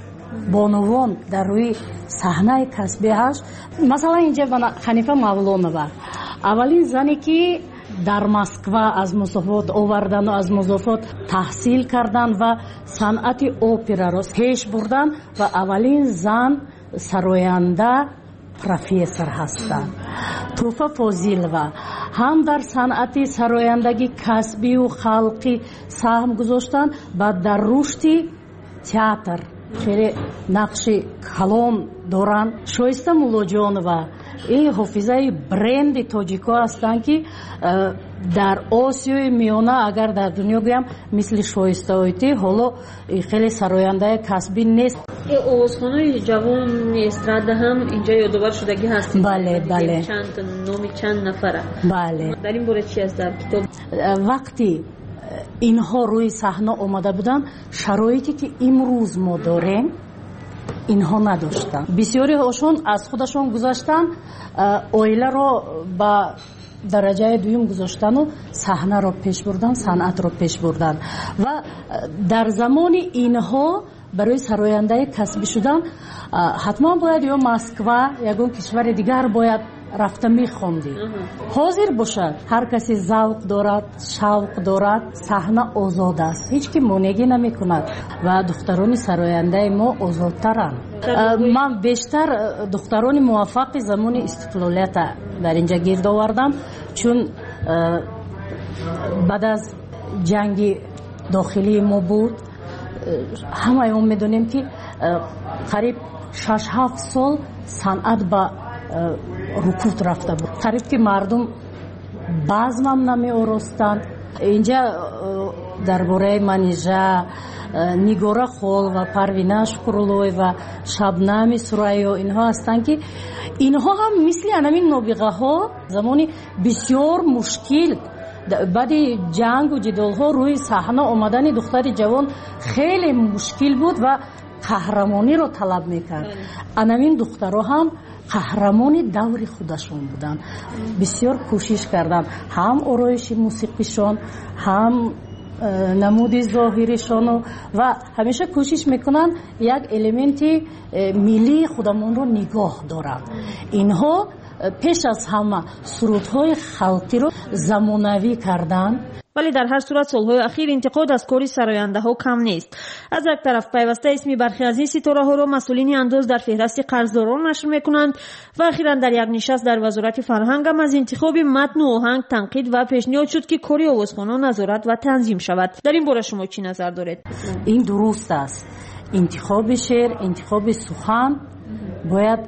بانوان در روی صحنه کسبی هست. مثلا اینجا خنیفه مولانова اولین زنی که در مسکو از مسافات آوردن و از مسافات تحصیل کردن و صنعت اپرا را پیش بردن و اولین زن سراینده پروفسور هستند. توفا فاضلова هم در صنعت سرایندگی کسبی و خلقی سهم گذاشتن و در رشد تئاتر خیلی نقش کلان دارند. شایسته مولاجانова این حافظه برند تاجیکا هستند که در آسیای میانه اگر در دنیا گویم مثل شایسته هایتی حالا خیلی سراینده کسبی نیست. این آوازخوانای جوان استراده هم اینجا یادآور شدگی هستید؟ بله بله. چند نامی چند نفره؟ بله. در این باره چی است در کتاب؟ وقتی اینها روی صحنه آمده بودن شرایطی که امروز ما داریم اینها نداشتن. بسیاری هاشون از خودشون گذاشتن اویله رو با درجه دویم گذاشتن و صحنه رو پیش بردن، صنعت رو پیش بردن و در زمان اینها برای سراینده کسبی شدن حتما باید یا مسکو یا کشور دیگر باید رفته میخوندی. حاضر باشد هر کسی ذوق دارد، شوق دارد، صحنه آزاد است، هیچ کی مانعی نمی کند و دختران سراینده ما آزادترند. من بیشتر دختران موفق زمان استقلالیت در اینجا گرد آوردم چون بعد از جنگ داخلی ما بود. همه اون میدونیم که قریب شش هفت سال صنعت با رکود رفته بود. قریب که مردم بازم نمی آرستند. اینجا درباره منیژه، نیگوره خول و پروینه شکرلوی و شبنم سرایو اینها هستند که اینها هم مثل همین نابغه ها زمانی بسیار مشکل بعد جنگ و جدال ها روی صحنه آمدن دختر جوان خیلی مشکل بود و قهرمانی رو طلب میکرد. همین دخترها هم قهرمان دور خودشون بودن. بسیار کوشش کردن هم آرایش موسیقیشون هم نمود ظاهریشون و همیشه کوشش میکنن یک الیمنت ملی خودمون رو نگاه دارن. اینها پیش از همه سرودهای خلقی رو زمانوی کردن. ولی در هر صورت سالهای اخیر انتقاد از کاری سراینده ها کم نیست. از یک طرف پیوسته اسمی برخی از این ستاره ها را مسئولین انداز در فهرست قرضداران نشر میکنند و اخیراً در یک نشست در وزارت فرهنگ هم از انتخاب متن و آهنگ تنقید و پیشنهاد شد که کاری آوازخوانان نظارت و تنظیم شود. در این باره شما چی نظر دارید؟ این درست است. انتخاب شعر، انتخاب سخن باید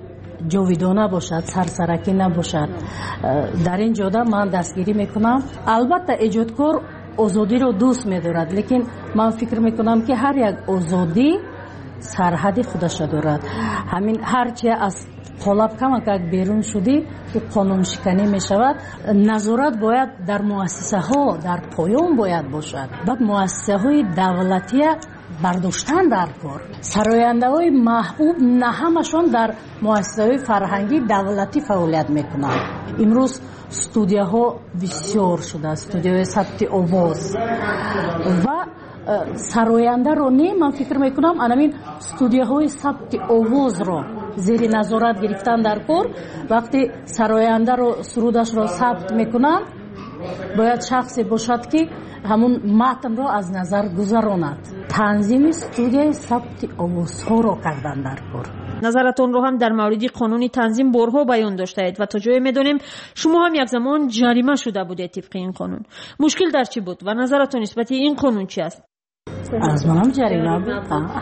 ҷовидона бошад, сарсаракӣ набошад. Дар ин ҷода ман дастгирӣ мекунам. Албатта эҷодкор озодиро дӯст медорад, лекин ман фикр мекунам ки ҳар як озодӣ сарҳади худаша дорад. ҳамин ҳарчи аз қолаб камакак берун шудӣ ӯ қонуншиканӣ мешавад. назорат бояд дар муассисаҳо дар поён бояд бошад. баъд муассисаҳои давлатия бардоштан дар кор. сарояндаҳои маҳбуб на ҳамашон дар муассисаҳои фарҳангӣ давлатӣ фаъолият мекунанд. имрӯз студияҳо бисёр шудааст, студияҳои сабти овоз ва сарояндаро не ман фикр мекунам анамин студияҳои сабти овозро зери назорат гирифтан дар кор. вақте сарояндаро сурудашро сабт мекунанд, бояд шахсе бошад ки ҳамун матнро аз назар гузаронад. танзими студияи сабти овозҳоро кардан дар кор. назаратонро ҳам дар мавриди қонуни танзим борҳо баён доштаед ва то ҷое медонем шумо ҳам як замон ҷарима шуда будед тибқи ин қонун. мушкил дар чӣ буд ва назаратон нисбати ин қонун чӣ аст? аз манам ҷарима буд.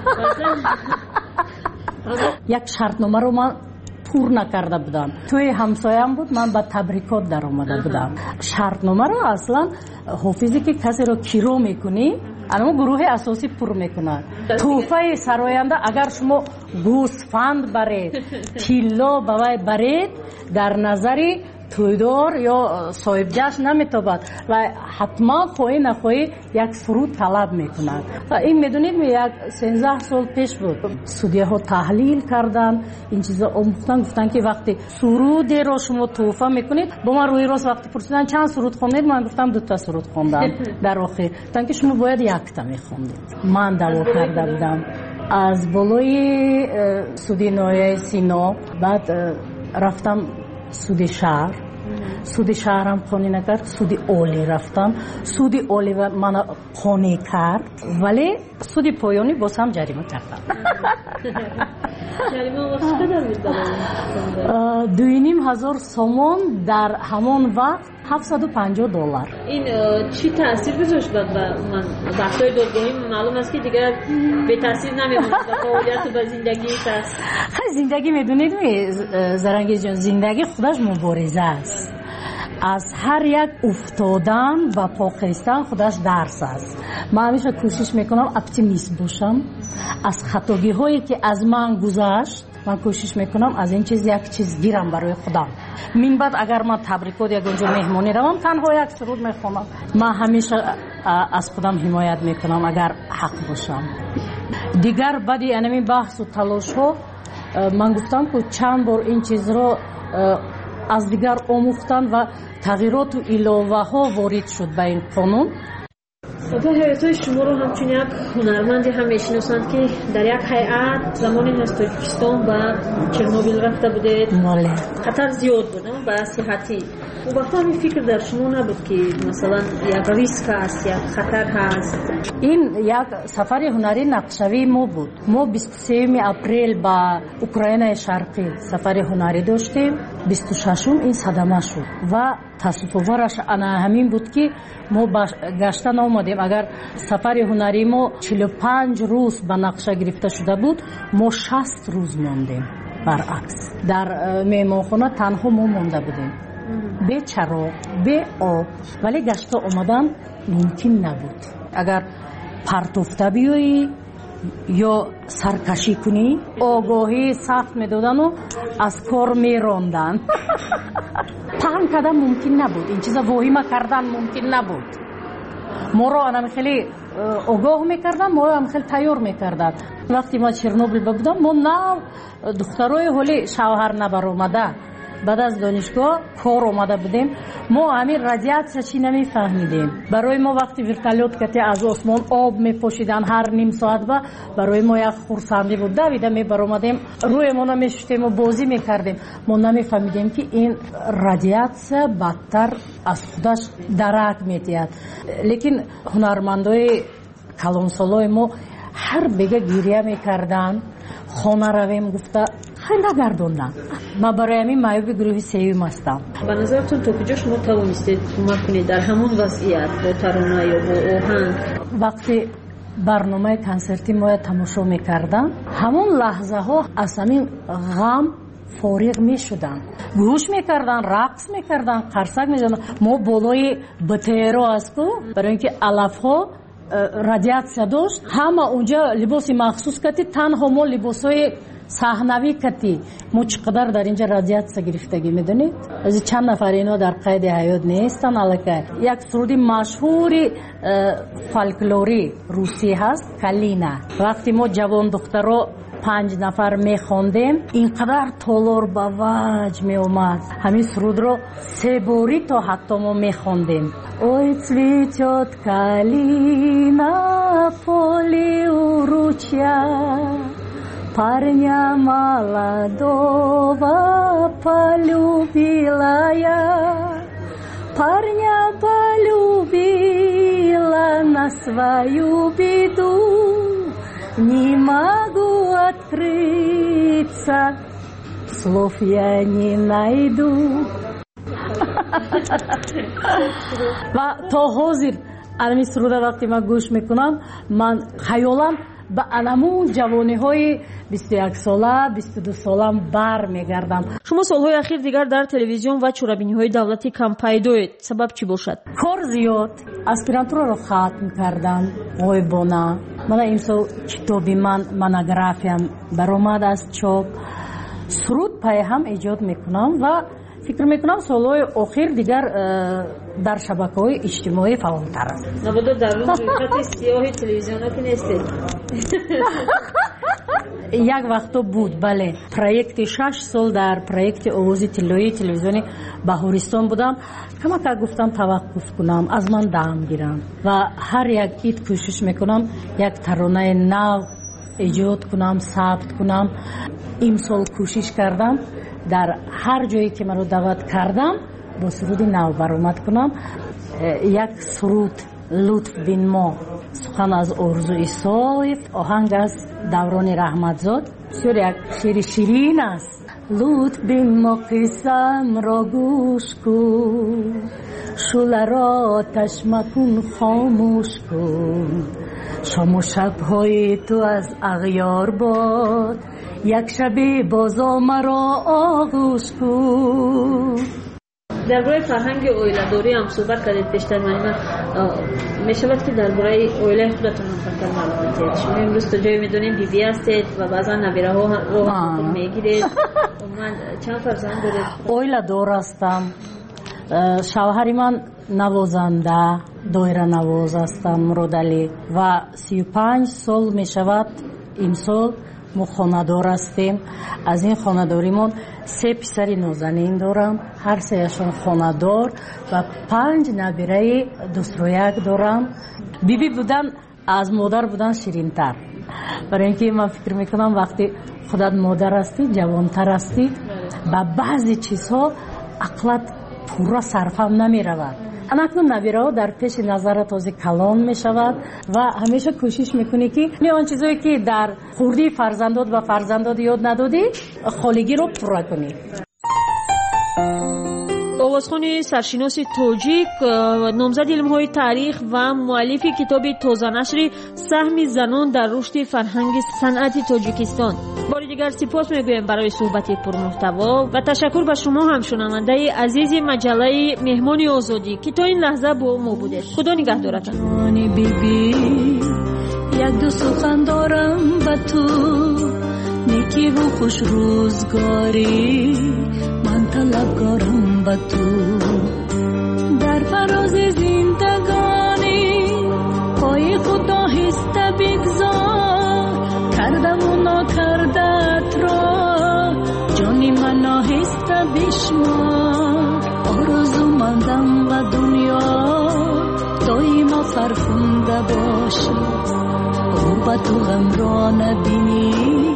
як шартномаро ман пур накарда будам. тӯи ҳамсоям буд, ман ба табрикот даромада будам. шартномаро аслан ҳофизе ки касеро киро мекунӣ анмо гурӯҳи асосӣ пур мекунад. тӯҳфаи сароянда агар шумо гӯсфанд баред, тилло ба вай баред, дар назари тӯйдор ё соҳибҷашн наметобад ва ҳатман хоҳӣ нахоҳӣ як суруд талаб мекунад. ин медонед як сенздаҳ сол пеш буд. судияҳо таҳлил карданд, ин чиза омӯхтан, гуфтанд ки вақте сурудеро шумо тӯҳфа мекунед, бо ман рӯи рост вақте пурсидан чанд суруд хондед, ман гуфтам дута суруд хондам. дар охир гуфтанд ки шумо бояд якта мехондед. ман даъво карда будам аз болои суди ноҳияи Сино, баъд рафтам суди шаҳр. суди шаҳрам қонӣ накард, суди олӣ рафтам, суди олӣ мана қонӣ кард, вале суди поёнӣ боз ҳам ҷарима кардам. дуиним ҳазор сомон дар ҳамон вақт ҳафтсаду панҷоҳ доллар. ин чӣ таъсир гузошт ба баҳсҳои додгоҳӣ? маълум аст ки дигар бетаъсир намемонад ба фаъолияту ба зиндагии шахс. хай зиндагӣ медонед Зарангезҷон, зиндагӣ худаш мубориза аст. аз ҳар як уфтодан ва покистан худаш дарс аст. ман ҳамеша кӯшиш мекунам оптимист бошам. аз хатогиҳое ки аз ман гузашт ман кӯшиш мекунам аз ин чиз як чиз гирам барои худам. минбаъд агар ман табрикот ягонҷо меҳмонӣ равам, танҳо як суруд мехонам. ман ҳамеша аз худам ҳимоят мекунам агар ҳақ бошам. дигар баъди анамин баҳсу талошҳо ман гуфтам ки чанд бор ин чизро аз дигар омӯхтан ва тағйироту иловаҳо ворид шуд ба ин қонун. ба ҳаётҳои шуморо ҳамчун як ҳунарманде ҳам мешиносанд ки дар як ҳайат замоне аз Тоҷикистон ба Чернобил рафта будед. хатар зиёд буд ба сиҳатӣ. ӯ вақто ҳамин фикр дар шумо набуд ки масалан як риск ҳаст, як хатар ҳаст? ин як сафари ҳунарӣ нақшавии мо буд. мо бисту сеюми апрел ба Украинаи Шарқӣ сафари ҳунарӣ доштем. бисту шашум ин садама шуд ва таасуфовараш ана ҳамин буд ки мо гашта наомадем. агар сафари ҳунарӣ мо чилу панҷ рӯз ба нақша гирифта шуда буд, мо шаст рӯз мондем. баръакс дар меҳмонхона танҳо мо монда будем, бе чароғ, бе об, вале гашта омадан мумкин набуд. агар партофта биёӣ ё саркашӣ кунӣ, огоҳии сахт медодану аз кор мерондан. паҳн кардан мумкин набуд, ин чиза воҳима кардан мумкин набуд. моро анам хеле огоҳ мекардан, моро ам хеле тайёр мекардан. вақти ма Чернобил будам, мо нав духтарои ҳоли шавҳар набаромада баъд аз донишгоҳ кор омада будем. мо ҳамин радиатсия чӣ намефаҳмидем. барои мо вақти вертолёт кати аз осмон об мепошидан ҳар ним соат ба барои мо як хурсандӣ буд. давида мебаромадем, рӯемона мешуштему бозӣ мекардем. мо намефаҳмидем ки ин радиатсия бадтар аз худаш дарак метиҳад. лекин ҳунармандои калонсолои мо ҳар бега гирья мекарданд. хона равем гуфта хай нагардондам. ман барои ҳамин маъюби гурӯҳи сеюм ҳастам. ба назаратон то куҷо шумо тавонистед кӯмак кунед дар ҳамон вазъият бо тарона ё бо оҳанг? вақте барномаи консерти моя тамошо мекардам, ҳамон лаҳзаҳо аз ҳамин ғам فارغ می شدن، گوش می کردن، رقص می کردن، قرصک می زدن. ما بالای بطیرو است کو برای اینکه علف ها رادیاتسیا داشت، همه اونجا لباس مخصوص کتی، تنها ما لباس های صحنوی کتی. ما چقدر در اینجا رادیاتسیا گرفتگی میدونید؟ از چند نفر اینا در قید حیات نیستن. الکه یک سرودی مشهوری فولکلوری روسی هست، کالینا. وقتی ما جوان دخترها پنج نفر میخوندیم اینقدر تولور با وجه می اومد. همین سرود رو سه باری تا حتی ما میخوندیم. Ой, цветет калина, поле у ручья, парня молодого полюбила я, парня полюбила на свою беду. Не могу открыться, слов я не найду. و تا حاضر علمی سروده وقتی من گوش میکنم من خیالم به علمون جوانی های بیست و یک ساله بیست و دو ساله بر میگردم. شما سالهای اخیر دیگر در تلویزیون و چرابینی های دولتی کم پیدایید. سبب چی باشد؟ کار زیاد. اسپیرانتورا رو ختم کردم غایبانه. من امسال کتابی من مونوگرافیام برآمد از چاپ. سرود پای هم ایجاد میکنم و فکر میکنم سالهای اخیر دیگر در شبکه‌های اجتماعی فعالتر است. نبوده در اون رویکرد سیاه تلویزیون ها که نیستید. یک وقت بود بله. پروژه شش سال در پروژه آواز طلایی تلویزیونی بهارستان بودم. کما که گفتم توقف کنم از من دم گیرم و هر یک ایت کوشش میکنم یک ترانه نو ایجاد کنم، ثبت کنم. امسال کوشش کردم در هر جایی که من رو دعوت کردم با سرود نو برآمد کنم. یک سرود لطف بین ما، سخن از آرزوی صایف، آهنگ از دوران رحمتزاد. بسیار یک شعر شیرین است. لطف بین ما قسم را گوش کن، شعله را آتش مکن خاموش کن، شام و شب‌های تو از اغیار باد، یک شب بازا مرا آغوش کن. درباره فرهنگ اویله‌داری هم صحبت کردید بیشتر. من می شود که درباره اویله خودتون هم فکر معلومات دید. شما امروز تو جایی میدونیم بی بی هستید و بعضا نبیره ها رو هم میگیرید. من چند فرزند دارید؟ اویله‌دار هستم. شوهر من نوازنده دایره نواز هستم، مرادعلی، و سی و پنج سال می شود امسال ما خانه‌دار هستیم. از این خانه‌داریمون سه پسر نازنین دارم، هر سهشون خانه‌دار و پنج نبیره دوست رو یک دارم. بیبی بودن از مادر بودن شیرین‌تر، برای اینکه من فکر میکنم وقتی خودت مادر هستی جوانتر هستی و بعضی چیزها عقلت پورا صرفم نمی رود. اناکنون نبیره ها در پیش نظر تازه کلان می شود و همیشه کوشش میکنی که آن چیزایی که در خوردی فرزندات و فرزندات یاد ندادی خالگی رو پورا کنی. آوازخوان سرشناس تاجیک، نامزد علم‌های تاریخ و مؤلف کتاب تازه نشر سهم زنان در رشد فرهنگ صنعت تاجیکستان. بار دیگر سپاس میگویم برای صحبت پرمحتوا و تشکر به شما هم شنونده عزیز مجله مهمان آزادی که تا این لحظه با ما بودید. خدا نگهدارتان. یک دو سخن دارم با تو، نیکی و خوش روزگاری، من طلبکارم با تو. در فراز زندگانی پای خود آهسته بگذار، کردم و ناکردت را جانی من آهسته بشمار. آرزو مندم و دنیا دایما فرخنده باشی، غربت و غم را نبینی.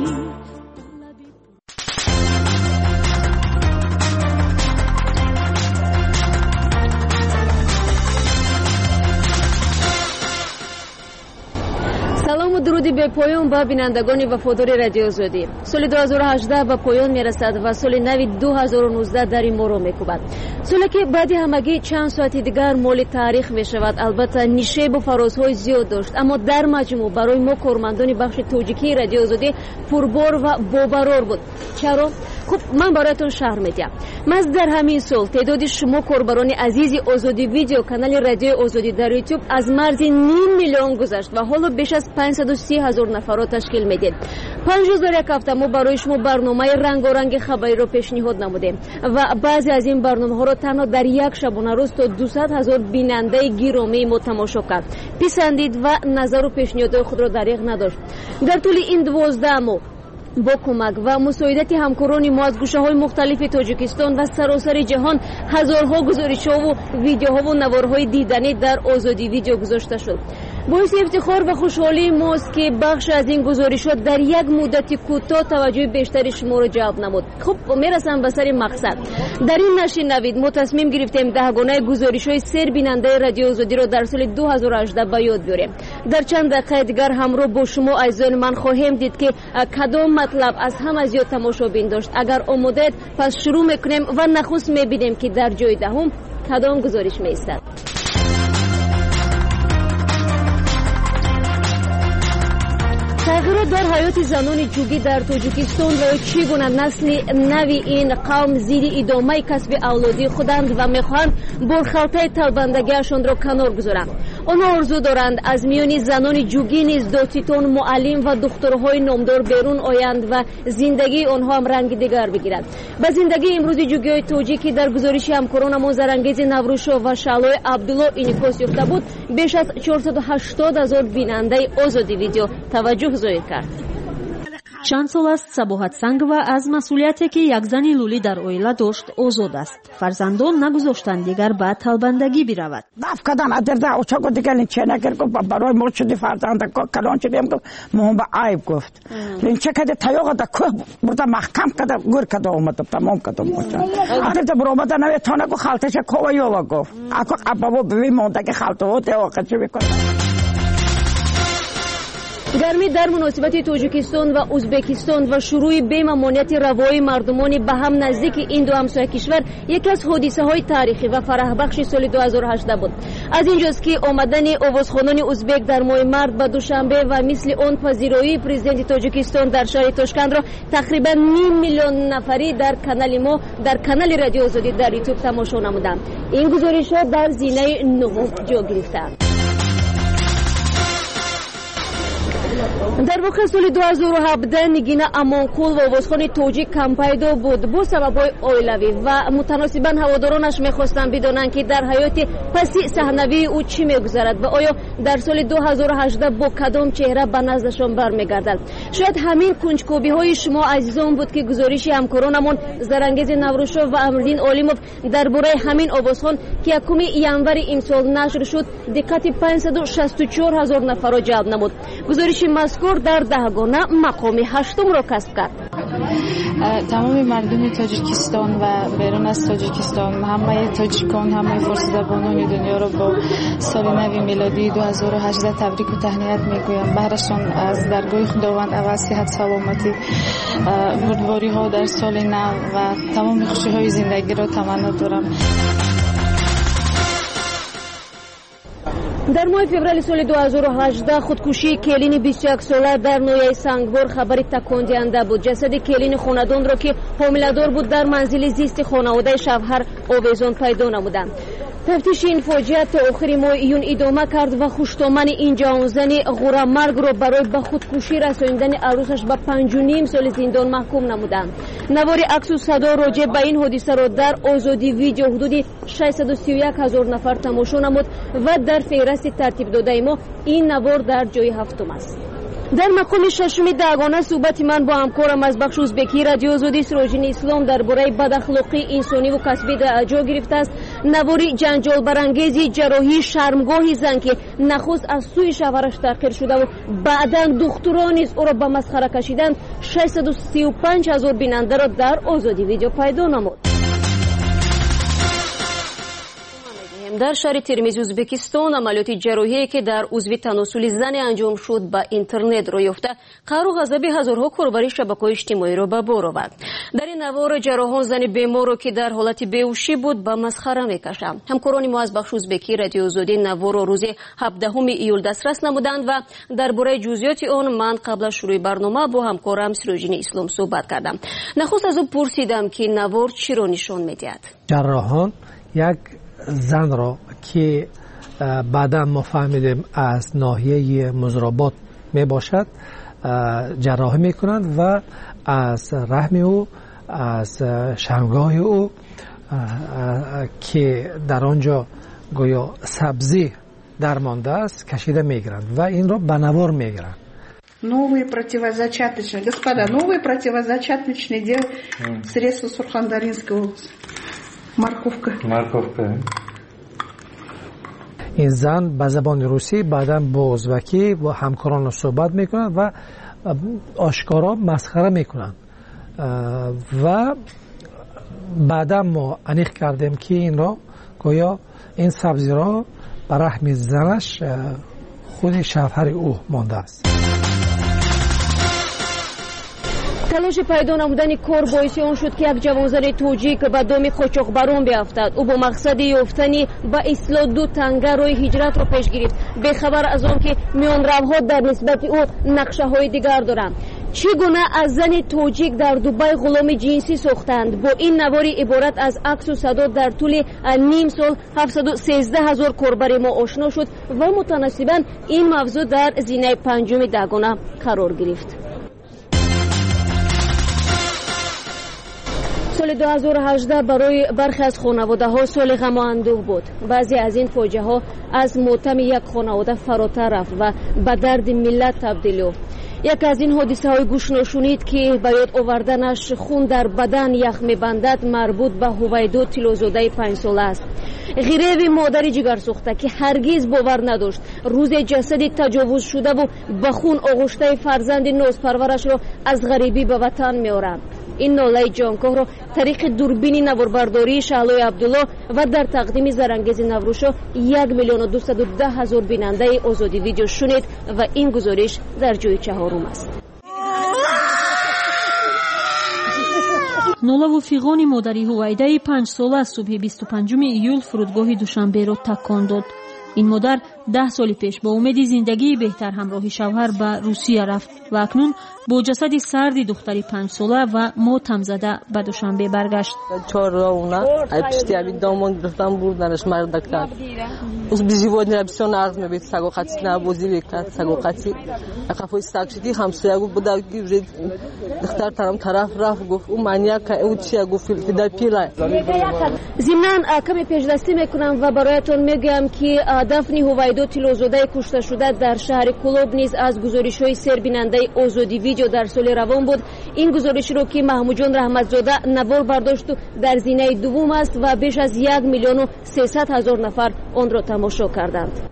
سلام و درودی به پایان با بینندگان وفادار رادیو آزادی. соли ду ҳазору ҳаждаҳ ба поён мерасад ва соли нави ду ҳазору нуздаҳ дари моро мекӯбад. соле ки баъди ҳамагӣ чанд соати дигар моли таърих мешавад. албатта нишебу фарозҳои зиёд дошт, аммо дар маҷмӯъ барои мо кормандони бахши тоҷикии радиои озодӣ пурбор ва бобарор буд. чаро? хуб, ман бароятон шаҳр медиҳам. маз дар ҳамин сол теъдоди шумо корбарони азизи озоди видео канали радиои озодӣ дар ютуб аз марзи ним миллион гузашт ва ҳоло беш аз панҷсаду си ҳазор нафарро ташкил медиҳед. панҷ рӯз дар як ҳафта мо барои шумо барномаи рангоранги хабариро пешниҳод намудем ва баъзе аз ин барномаҳоро танҳо дар як шабонарӯз то дусад ҳазор бинандаи гиромии мо тамошо кард, писандид ва назару пешниҳодҳои худро дариғ надошт. дар тӯли ин дувоздаҳ моҳ бо кӯмак ва мусоидати ҳамкорони мо аз гӯшаҳои мухталифи тоҷикистон ва саросари ҷаҳон ҳазорҳо гузоришҳову видеоҳову наворҳои диданӣ дар озодӣ видео гузошта шуд. боиси ифтихор ва хушҳолии мост ки бахше аз ин гузоришҳо дар як муддати кӯтоҳ таваҷҷӯҳи бештари шуморо ҷалб намуд. хуб, мерасам ба сари мақсад. дар ин нашри навид мо тасмим гирифтем даҳгонаи гузоришҳои сербинандаи радиои озодиро дар соли ду ҳазору ҳаждаҳ ба ёд биёрем. дар чанд дақиқаи дигар ҳамроҳ бо шумо азизони ман хоҳем дид ки кадом матлаб аз ҳама зиёд тамошобин дошт. агар омодаед, пас шурӯъ мекунем ва нахуст мебинем ки дар ҷои даҳум кадом гузориш меистад. тағйирот дар ҳаёти занони ҷугӣ дар тоҷикистон ва чӣ гуна насли нави ин қавм зидди идомаи касби авлодии худанд ва мехоҳанд борхалтаи талбандагиашонро канор гузоранд. онҳо орзу доранд аз миёни занони ҷугӣ низ додситон, муаллим ва духтурҳои номдор берун оянд ва зиндагии онҳо ҳам ранги дигар бигирад. ба зиндагии имрӯзи ҷугиҳои тоҷик ки дар гузориши ҳамкоронамон Зарангези Наврӯшов ва Шаълои Абдулло инъикос ёфта буд, беш аз чорсаду ҳаштод ҳазор бинандаи озоди видео таваҷҷӯҳ зоҳир кард. чанд сол аст Сабоҳат Сангова аз масъулияте ки як зани лӯлӣ дар оила дошт озод аст. фарзандон нагузоштанд дигар ба талбандагӣ биравад. даф кардан адерда очаго дигар ин ченагер гуфт барои мо шуди фарзанда калон шудем гуфт мо ба айб гуфт ин ча каде таёға да кӯҳ бурда маҳкам када гур када омада тамом када моча адерда буромада наветона гуфт халташа кова ёва гуфт ако абаво биви мондаги халтаво теоқа чӣ мекунад. гармӣ дар муносибати тоҷикистон ва ӯзбекистон ва шурӯъи бемамонияти равои мардумони ба ҳам наздики ин ду ҳамсоя кишвар яке аз ҳодисаҳои таърихӣ ва фараҳбахши соли ду ҳазору ҳаштаҳ буд. аз ин ҷост ки омадани овозхонони ӯзбек дар моҳи март ба душанбе ва мисли он пазироии президенти тоҷикистон дар шаҳри Тошкандро тақрибан ним миллион нафарӣ дар канали мо дар канали радиои озодӣ дар ютуб тамошо намуданд. ин гузоришҳо дар зинаи нуҳум ҷо гирифтаанд. дар воқеъ соли ду ҳазору ҳабдаҳ Нигина Амонқул ва овозхони тоҷик кампайдо буд бо сабабҳои оилавӣ ва мутаносибан ҳаводоронаш мехостанд бидонанд ки дар ҳаёти паси саҳнавии ӯ чӣ мегузарад ва оё дар соли ду ҳазору ҳаждаҳ бо кадом чеҳра ба наздашон бармегардад. шояд ҳамин кунҷкобиҳои шумо азизон буд ки гузориши ҳамкоронамон Зарангези Наврӯшов ва Амриддин Олимов дар бораи ҳамин овозхон ки якуми январи имсол нашр шуд диққати панҷсаду шасту чор ҳазор нафарро ҷалб намуд. гузориши мазкур дар даҳгона мақоми ҳаштумро касб кард. тамоми мардуми тоҷикистон ва берун аз тоҷикистон, ҳамаи тоҷикон, ҳамаи форсизабонони дунёро бо соли нави милодии ду ҳазору ҳаждаҳ табрику таҳният мегӯям. баҳрашон аз даргоҳи худованд аввал сиҳат саломатӣ, бурдвориҳо дар соли нав ва тамоми хушиҳои зиндагиро таманно дорам. дар моҳи феврали соли ду ҳазору ҳаждаҳ худкушии келини бисту яксола дар ноҳияи Сангбор хабари такондиҳанда буд. ҷасади келини хонадонро ки ҳомиладор буд дар манзили зисти хонаводаи Шавҳар овезон пайдо намуданд. тафтиши ин фоҷиа то охири моҳи июн идома кард ва хуштомани ин ҷавонзани ғурамаргро барои ба худкушӣ расонидани арӯсаш ба панҷу ним соли зиндон маҳкум намуданд. навори аксу садо роҷеъ ба ин ҳодисаро дар озодӣ видео ҳудуди шашсаду сию як ҳазор нафар тамошо намуд ва дар феҳрасти тартибдодаи мо ин навор дар ҷои ҳафтум аст. дар мақоми шашуми даҳгона суҳбати ман бо ҳамкорам аз бахши ӯзбекии радиои озодӣ Сироҷдини Ислом дар бораи бадахлоқии инсониву касбӣ ҷо гирифтааст. навори ҷанҷолбарангези ҷарроҳии шармгоҳи зан ки нахуст аз сӯи шавҳараш таҳқир шудаву баъдан духтурон низ ӯро ба масхара кашиданд шашсаду сию панҷ ҳазор бинандаро дар озодӣ видео пайдо намуд. در شهر ترمیز ازبکستان عملیات جراحی که در عضو تناسل زن انجام شد با اینترنت رو یافته قهر و غضب هزارها کاربر شبکه‌های اجتماعی را به بار آورد. در این نوار جراحان زن بیمار رو که در حالت بیهوشی بود به مسخره میکشند. همکاران ما از بخش ازبکی رادیو آزادی نوار رو روز هفدهم ایول دسترس نمودند و درباره جزئیات آن من قبل از شروع برنامه با همکارم سروجین اسلام صحبت کردم. نخست از او پرسیدم که نوار چی را نشان میدهد. جراحان یک زن را که بعدا ما فهمیدیم از ناحیه مزرابات می باشد جراحی می کنند و از رحم او، از شرمگاه او که در آنجا گویا سبزی درمانده است کشیده می گیرند و این را به نوار می گیرند. Новые противозачаточные, господа, новые противозачаточные дел средства Сурхандаринской области. Морковка. Морковка. این زن به زبان روسی بعدا با ازبکی و همکاران صحبت میکنند و آشکارا مسخره میکنند و بعدا ما انیخ کردیم که این را گویا این سبزی را به رحم زنش خود شوهر او مانده است. تلاش پیدا نمودن کار باعث آن شد که یک جوانزن توجیک به دام قاچاقبران بیفتد. او با مقصد یافتن به اصلاح دو تنگه روی هجرت را پیش گرفت، بخبر از آن که میانروها در نسبت او نقشه های دیگر دارند. چگونه از زن توجیک در دبی غلام جنسی ساختند؟ با این نواری عبارت از عکس و صدا در طول نیم سال هفتصد و سیزده هزار کاربر ما آشنا شد و متناسباً این موضوع در زینه پنجم دگانه قرار گرفت. سال دو هزار و هجده برای برخی از خانواده ها سال غم و اندوه بود. بعضی از این فاجعه ها از ماتم یک خانواده فراتر رفت و به درد ملت تبدیل یافت. یک از این حادثه های گوش نشونید که به یاد آوردنش خون در بدن یخ میبندد مربوط به هویدو تیلوزاده پنج ساله است. غریو مادر جگر سوخته که هرگز باور نداشت روز جسد تجاوز شده و به خون آغشته فرزند نازپرورش را از غریبی به وطن میآورد. این ناله جانکاه را طریق دوربین نواربرداری شعلای عبدالله و در تقدیم زرانگیز نوروشا یک میلیون و دویست و ده هزار بیننده آزادی ویدیو شنید و این گزارش در جای چهارم است. ناله و فیغان مادری هویده پنج ساله از صبح بیست و پنجم ایول فرودگاه دوشنبه را تکان داد. این مادر ده سال پیش با امید زندگی بهتر همراه شوهر به روسیه رفت و اکنون با جسد سردی دختری پنج ساله و ماتم زده به دوشنبه برگشت. چهار راونا ای پشتی ابی دامان گرفتن بردنش مردکتن. از بیزیواد نبسیون عرض میبید سگاقتی نبازی لیکت سگاقتی اقفای ساکشتی همسایگو بوده که دختر ترم طرف رفت گفت او منیاک او چیه گفت فیلتر پیلای. ضمناً کمی پیشدستی میکنم و برایتون میگم که دفن هویدو تیلوزاده کشته شده در شهر کلوب نیز از گزارش‌های سربیننده آزادی ویدیو در سال روان بود. این گزارش رو که محمود جان رحمتزاده نوار برداشت در زینه دوم است و بیش از یک میلیون و سیصد هزار نفر آن را تماشا کردند.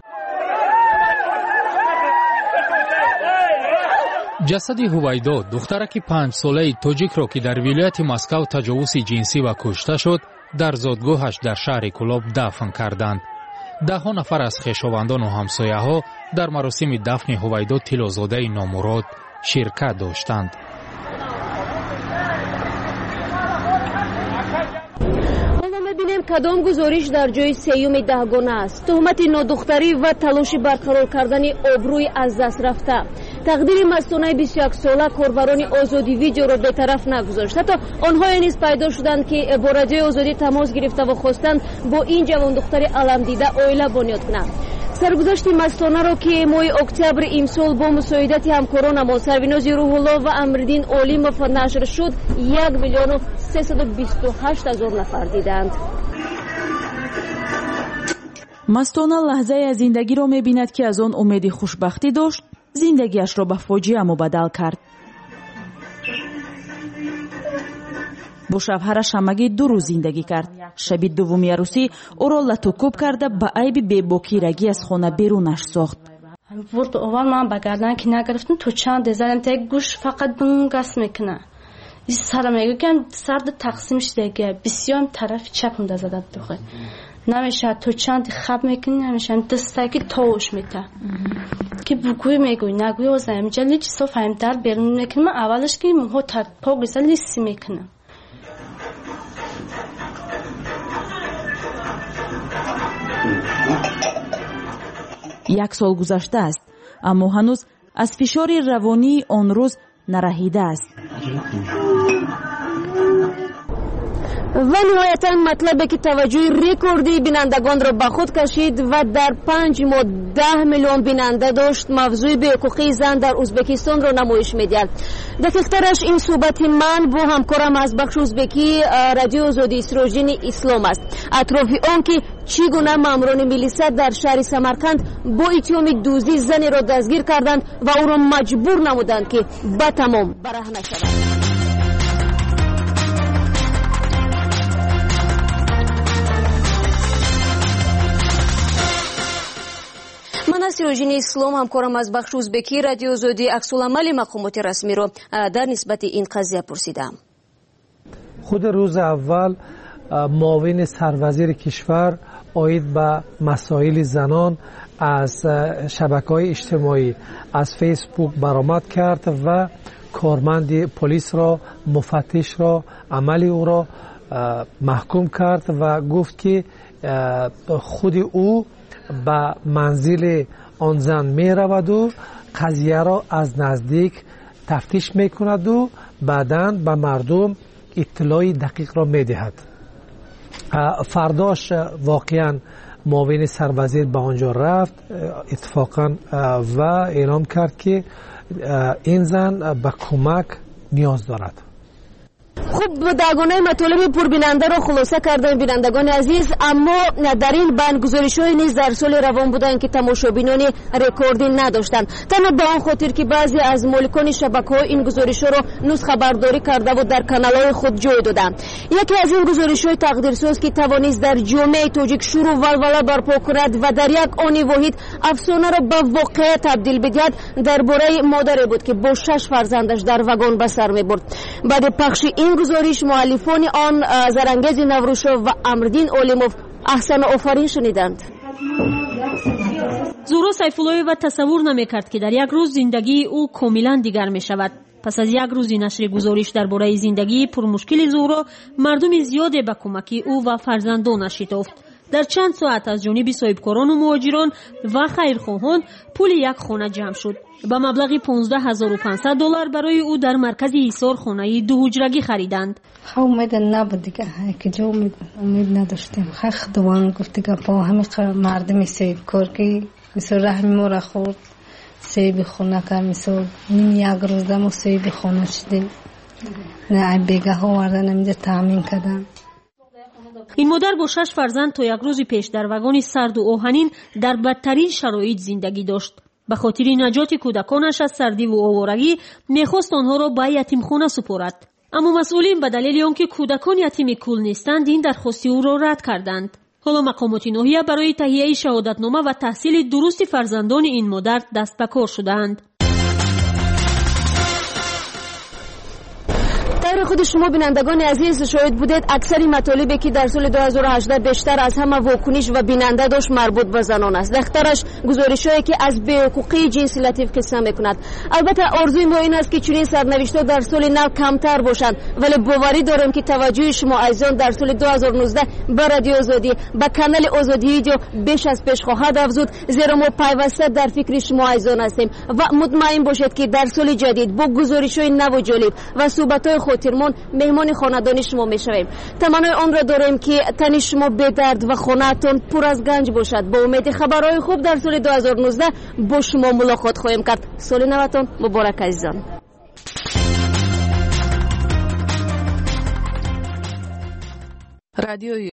جسد هویدا دخترک پنج ساله تاجیک را که در ولایت مسکو تجاوز جنسی و کشته شد در زادگاهش در شهر کلوب دفن کردند. ده ها نفر از خویشاوندان و همسایه ها در مراسم دفن هویدا تیلوزاده نامراد شرکت داشتند. ببینیم کدام گزارش در جای سیوم دهگانه است. تهمت نادختری و تلاش برقرار کردن آبروی از دست رفته. تقدیر مستانه بیست و یک ساله کاربران آزادی ویدیو را به طرف نگذاشت. حتی آنها نیز پیدا شدند که با رادیوی آزادی تماس گرفته و خواستند با این جوان دختر علم دیده عائله بنیاد کنند. سرگذشت مستانه را که ماه اکتبر امسال با مساعدت همکاران ما سروناز روح الله و امردین علیموف نشر شد یک میلیون و سیصد و بیست و هشت هزار نفر دیدند. مستانه لحظه از زندگی را می‌بیند که از آن امید خوشبختی داشت، زندگیش را به فاجعه مبدل کرد. با شوهرش همگی دو روز زندگی کرد. شب دومی عروسی او را لطوکوب کرده به عیب بی‌باکیرگی از خانه بیرونش ساخت. ورد اول من به گردن که نگرفتم تو چند زدم تا گوش فقط بون گس میکنه. این سرم میگه که سرد تقسیم شده که بسیار طرف چپم ده زده بخواد. نمیشه تو چند خب میکنی نمیشه دسته که توش میته که بگوی میگوی نگوی و زمینجا لیچ سو فهمتر بیرون میکنم اولش که مهو تا پاگیزه لیسی میکنم. یک سال گذشته است اما هنوز از فشار روانی آن روز نرهیده است. و نهایتاً مطلبی که توجه رکوردی بینندگان را به خود کشید و در پنج ماه ده میلیون بیننده داشت، موضوع به حقوق زن در ازبکستان را نمایش میدهد. دقیق‌ترش این صحبت من با همکارم از بخش ازبکی رادیو آزادی سروجین اسلام است. اطراف آن که چگونه ماموران میلیسا در شهر سمرقند با اتهام دزدی زنی را دستگیر کردند و او را مجبور نمودند که به تمام برهنه شود. من از سروجین اسلام همکارم از بخش ازبکی رادیو آزادی عکس‌العمل مقامات رسمی را در نسبت این قضیه پرسیدم. خود روز اول معاون سروزیر کشور عاید به مسائل زنان از شبکه‌های اجتماعی از فیسبوک برآمد کرد و کارمند پلیس را مفتش را عمل او را محکوم کرد و گفت که خود او به منزل آن زن می رود و قضیه را از نزدیک تفتیش می کند و بعداً به مردم اطلاع دقیق را می دهد. فرداش واقعاً معاون سروزیر به آنجا رفت اتفاقاً و اعلام کرد که این زن به کمک نیاز دارد. خب داغونه مطالب پربیننده رو خلاصه کردن بینندگان عزیز، اما در این بند گزارش‌های نیز در سال روان بودن که تماشابینان رکوردی نداشتند. تنها به آن خاطر که بعضی از مالکان شبکه‌ها این گزارش‌ها را نسخه برداری کرده و در کانال‌های خود جای دادند. یکی از این گزارش‌های تقدیرساز که توانست در جامعه تاجیک شور و ولوله برپا کند و در یک آن واحد افسانه را به واقعه تبدیل بدهد درباره مادری بود که با شش فرزندش در واگن به سر می‌برد. بعد پخش این گزارش مؤلفان آن زرانگیز نوروشov و امردین عالموف احسن آفرین شنیدند. زورا سیفالایова تصور نمی‌کرد که در یک روز زندگی او کاملا دیگر می‌شود. پس از یک روز نشر گزارش درباره زندگی پرمشکل زورا، مردم زیادی به کمک او و فرزندانش شتافت. در چند ساعت از جانب صاحبکاران و مهاجران و خیرخواهان پول یک خانه جمع شد. با مبلغ پانزده هزار و پانصد دلار برای او در مرکز ایثار خانه دو حجرگی خریدند. امید نبود دیگه که جو امید نداشتیم. خخ دوان گفت دیگه با همه مردم صاحبکار که مثل رحم ما را خورد صاحب خانه کرد، مثل نیم یک روز دم صاحب خانه شدیم. نه بیگه ها وردن نمیده تامین کردن. این مادر با شش فرزند تا یک روز پیش در واگن سرد و آهنین در بدترین شرایط زندگی داشت. به خاطر نجات کودکانش از سردی و آوارگی میخواست آنها را به یتیمخانه سپارد، اما مسئولین به دلیل آنکه کودکان یتیم کول نیستند این درخواست او را رد کردند. حالا مقامات ناحیه برای تهیه شهادتنامه و تحصیل درست فرزندان این مادر دست به کار شدند. در خود شما بینندگان عزیز شاهد بودید اکثر مطالبی که در سال دو هزار و هجده بیشتر از همه واکنش و بیننده داشت مربوط به زنان است. دخترش گزارش‌هایی که از بی‌حقوقی جنسی لطیف قصه می‌کند. البته آرزوی ما این است که چنین سرنوشت‌ها در سال نو کمتر باشند، ولی باوری دارم که توجه شما عزیزان در سال دو هزار و نوزده به رادیو آزادی به کانال آزادی ویدیو بیش از پیش خواهد افزود، زیرا ما پیوسته در فکر شما عزیزان هستیم و مطمئن باشید که در سال جدید با گزارش‌های نو و جالب و صحبت‌های خاطرمان مهمان خاندان شما میشویم. تمنای آن را داریم که تن شما به درد و خانه‌تان پر از گنج باشد. با امید خبرهای خوب در سال دو هزار و نوزده با شما ملاقات خواهیم کرد. سال نوتان مبارک عزیزان. رادیوی